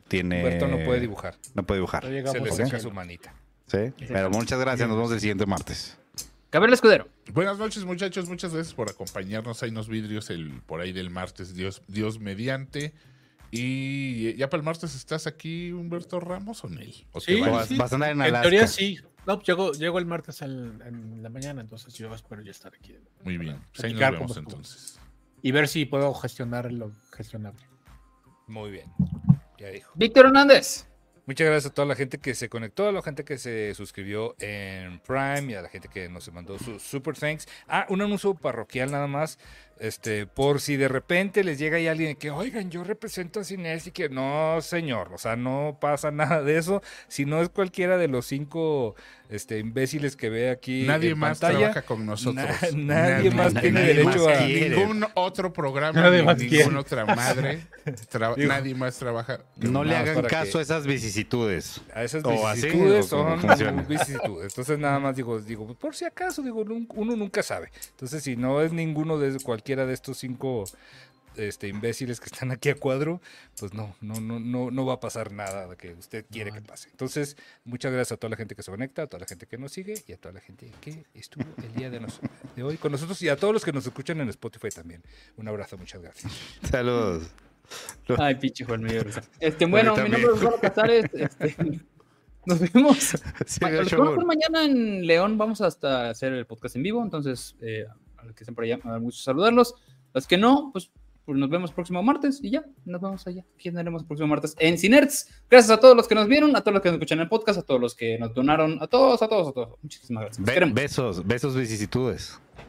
tiene... Humberto no puede dibujar. No puede dibujar. No llegamos Se le a seca cielo. su manita. Sí, pero muchas gracias. Nos vemos el siguiente martes. Gabriel Escudero. Buenas noches, muchachos. Muchas gracias por acompañarnos. Hay unos vidrios el, por ahí del martes, Dios, Dios mediante. Y ya para el martes estás aquí, Humberto Ramos, o Nel. ¿O Sí, te vas? Vas, sí. vas a andar en En Alaska. teoría sí. No, pues llego, llego el martes en, en la mañana, entonces yo espero ya estar aquí. Muy bien. Pues ahí nos Platicar vemos cómo estuvo. entonces. Y ver si puedo gestionar lo gestionable. Muy bien. Ya dijo. Víctor Hernández. Muchas gracias a toda la gente que se conectó, a la gente que se suscribió en Prime y a la gente que nos mandó sus super thanks. Ah, un anuncio parroquial nada más. Este, por si de repente les llega ahí alguien que, oigan, yo represento a Cines y que no, señor, o sea, no pasa nada de eso. Si no es cualquiera de los cinco este, imbéciles que ve aquí Nadie en más pantalla, trabaja con nosotros. na- nadie más tiene nadie derecho más a... quiere. Ningún otro programa, Nadie ni más ninguna quiere. otra madre, tra- Digo, nadie más trabaja. No le Nada más hagan para caso que- a esas vicisitudes. A esas O así, vicisitudes o como son funciona. vicisitudes. Entonces nada más digo, digo, por si acaso, digo, nun- uno nunca sabe. Entonces si no es ninguno de cualquiera de estos cinco este, imbéciles que están aquí a cuadro, pues no, no, no, no, no va a pasar nada que usted quiere que pase. Entonces, muchas gracias a toda la gente que se conecta, a toda la gente que nos sigue y a toda la gente que estuvo el día de, nos- de hoy con nosotros y a todos los que nos escuchan en Spotify también. Un abrazo, muchas gracias. Saludos. Ay, pinche Juan, me dio risa. Este, bueno, mi también. nombre es Osvaldo Casares. Este, nos vemos. Sí, Ma- de los hecho, que van a estar mañana en León, vamos hasta hacer el podcast en vivo. Entonces, eh, a los que estén por allá, me da mucho saludarlos. Los que no, pues, pues nos vemos el próximo martes y ya, nos vemos allá. Aquí andaremos el próximo martes en Cinerts. Gracias a todos los que nos vieron, a todos los que nos escuchan en el podcast, a todos los que nos donaron, a todos, a todos, a todos. Muchísimas gracias. Los Be- queremos. besos, besos, vicisitudes.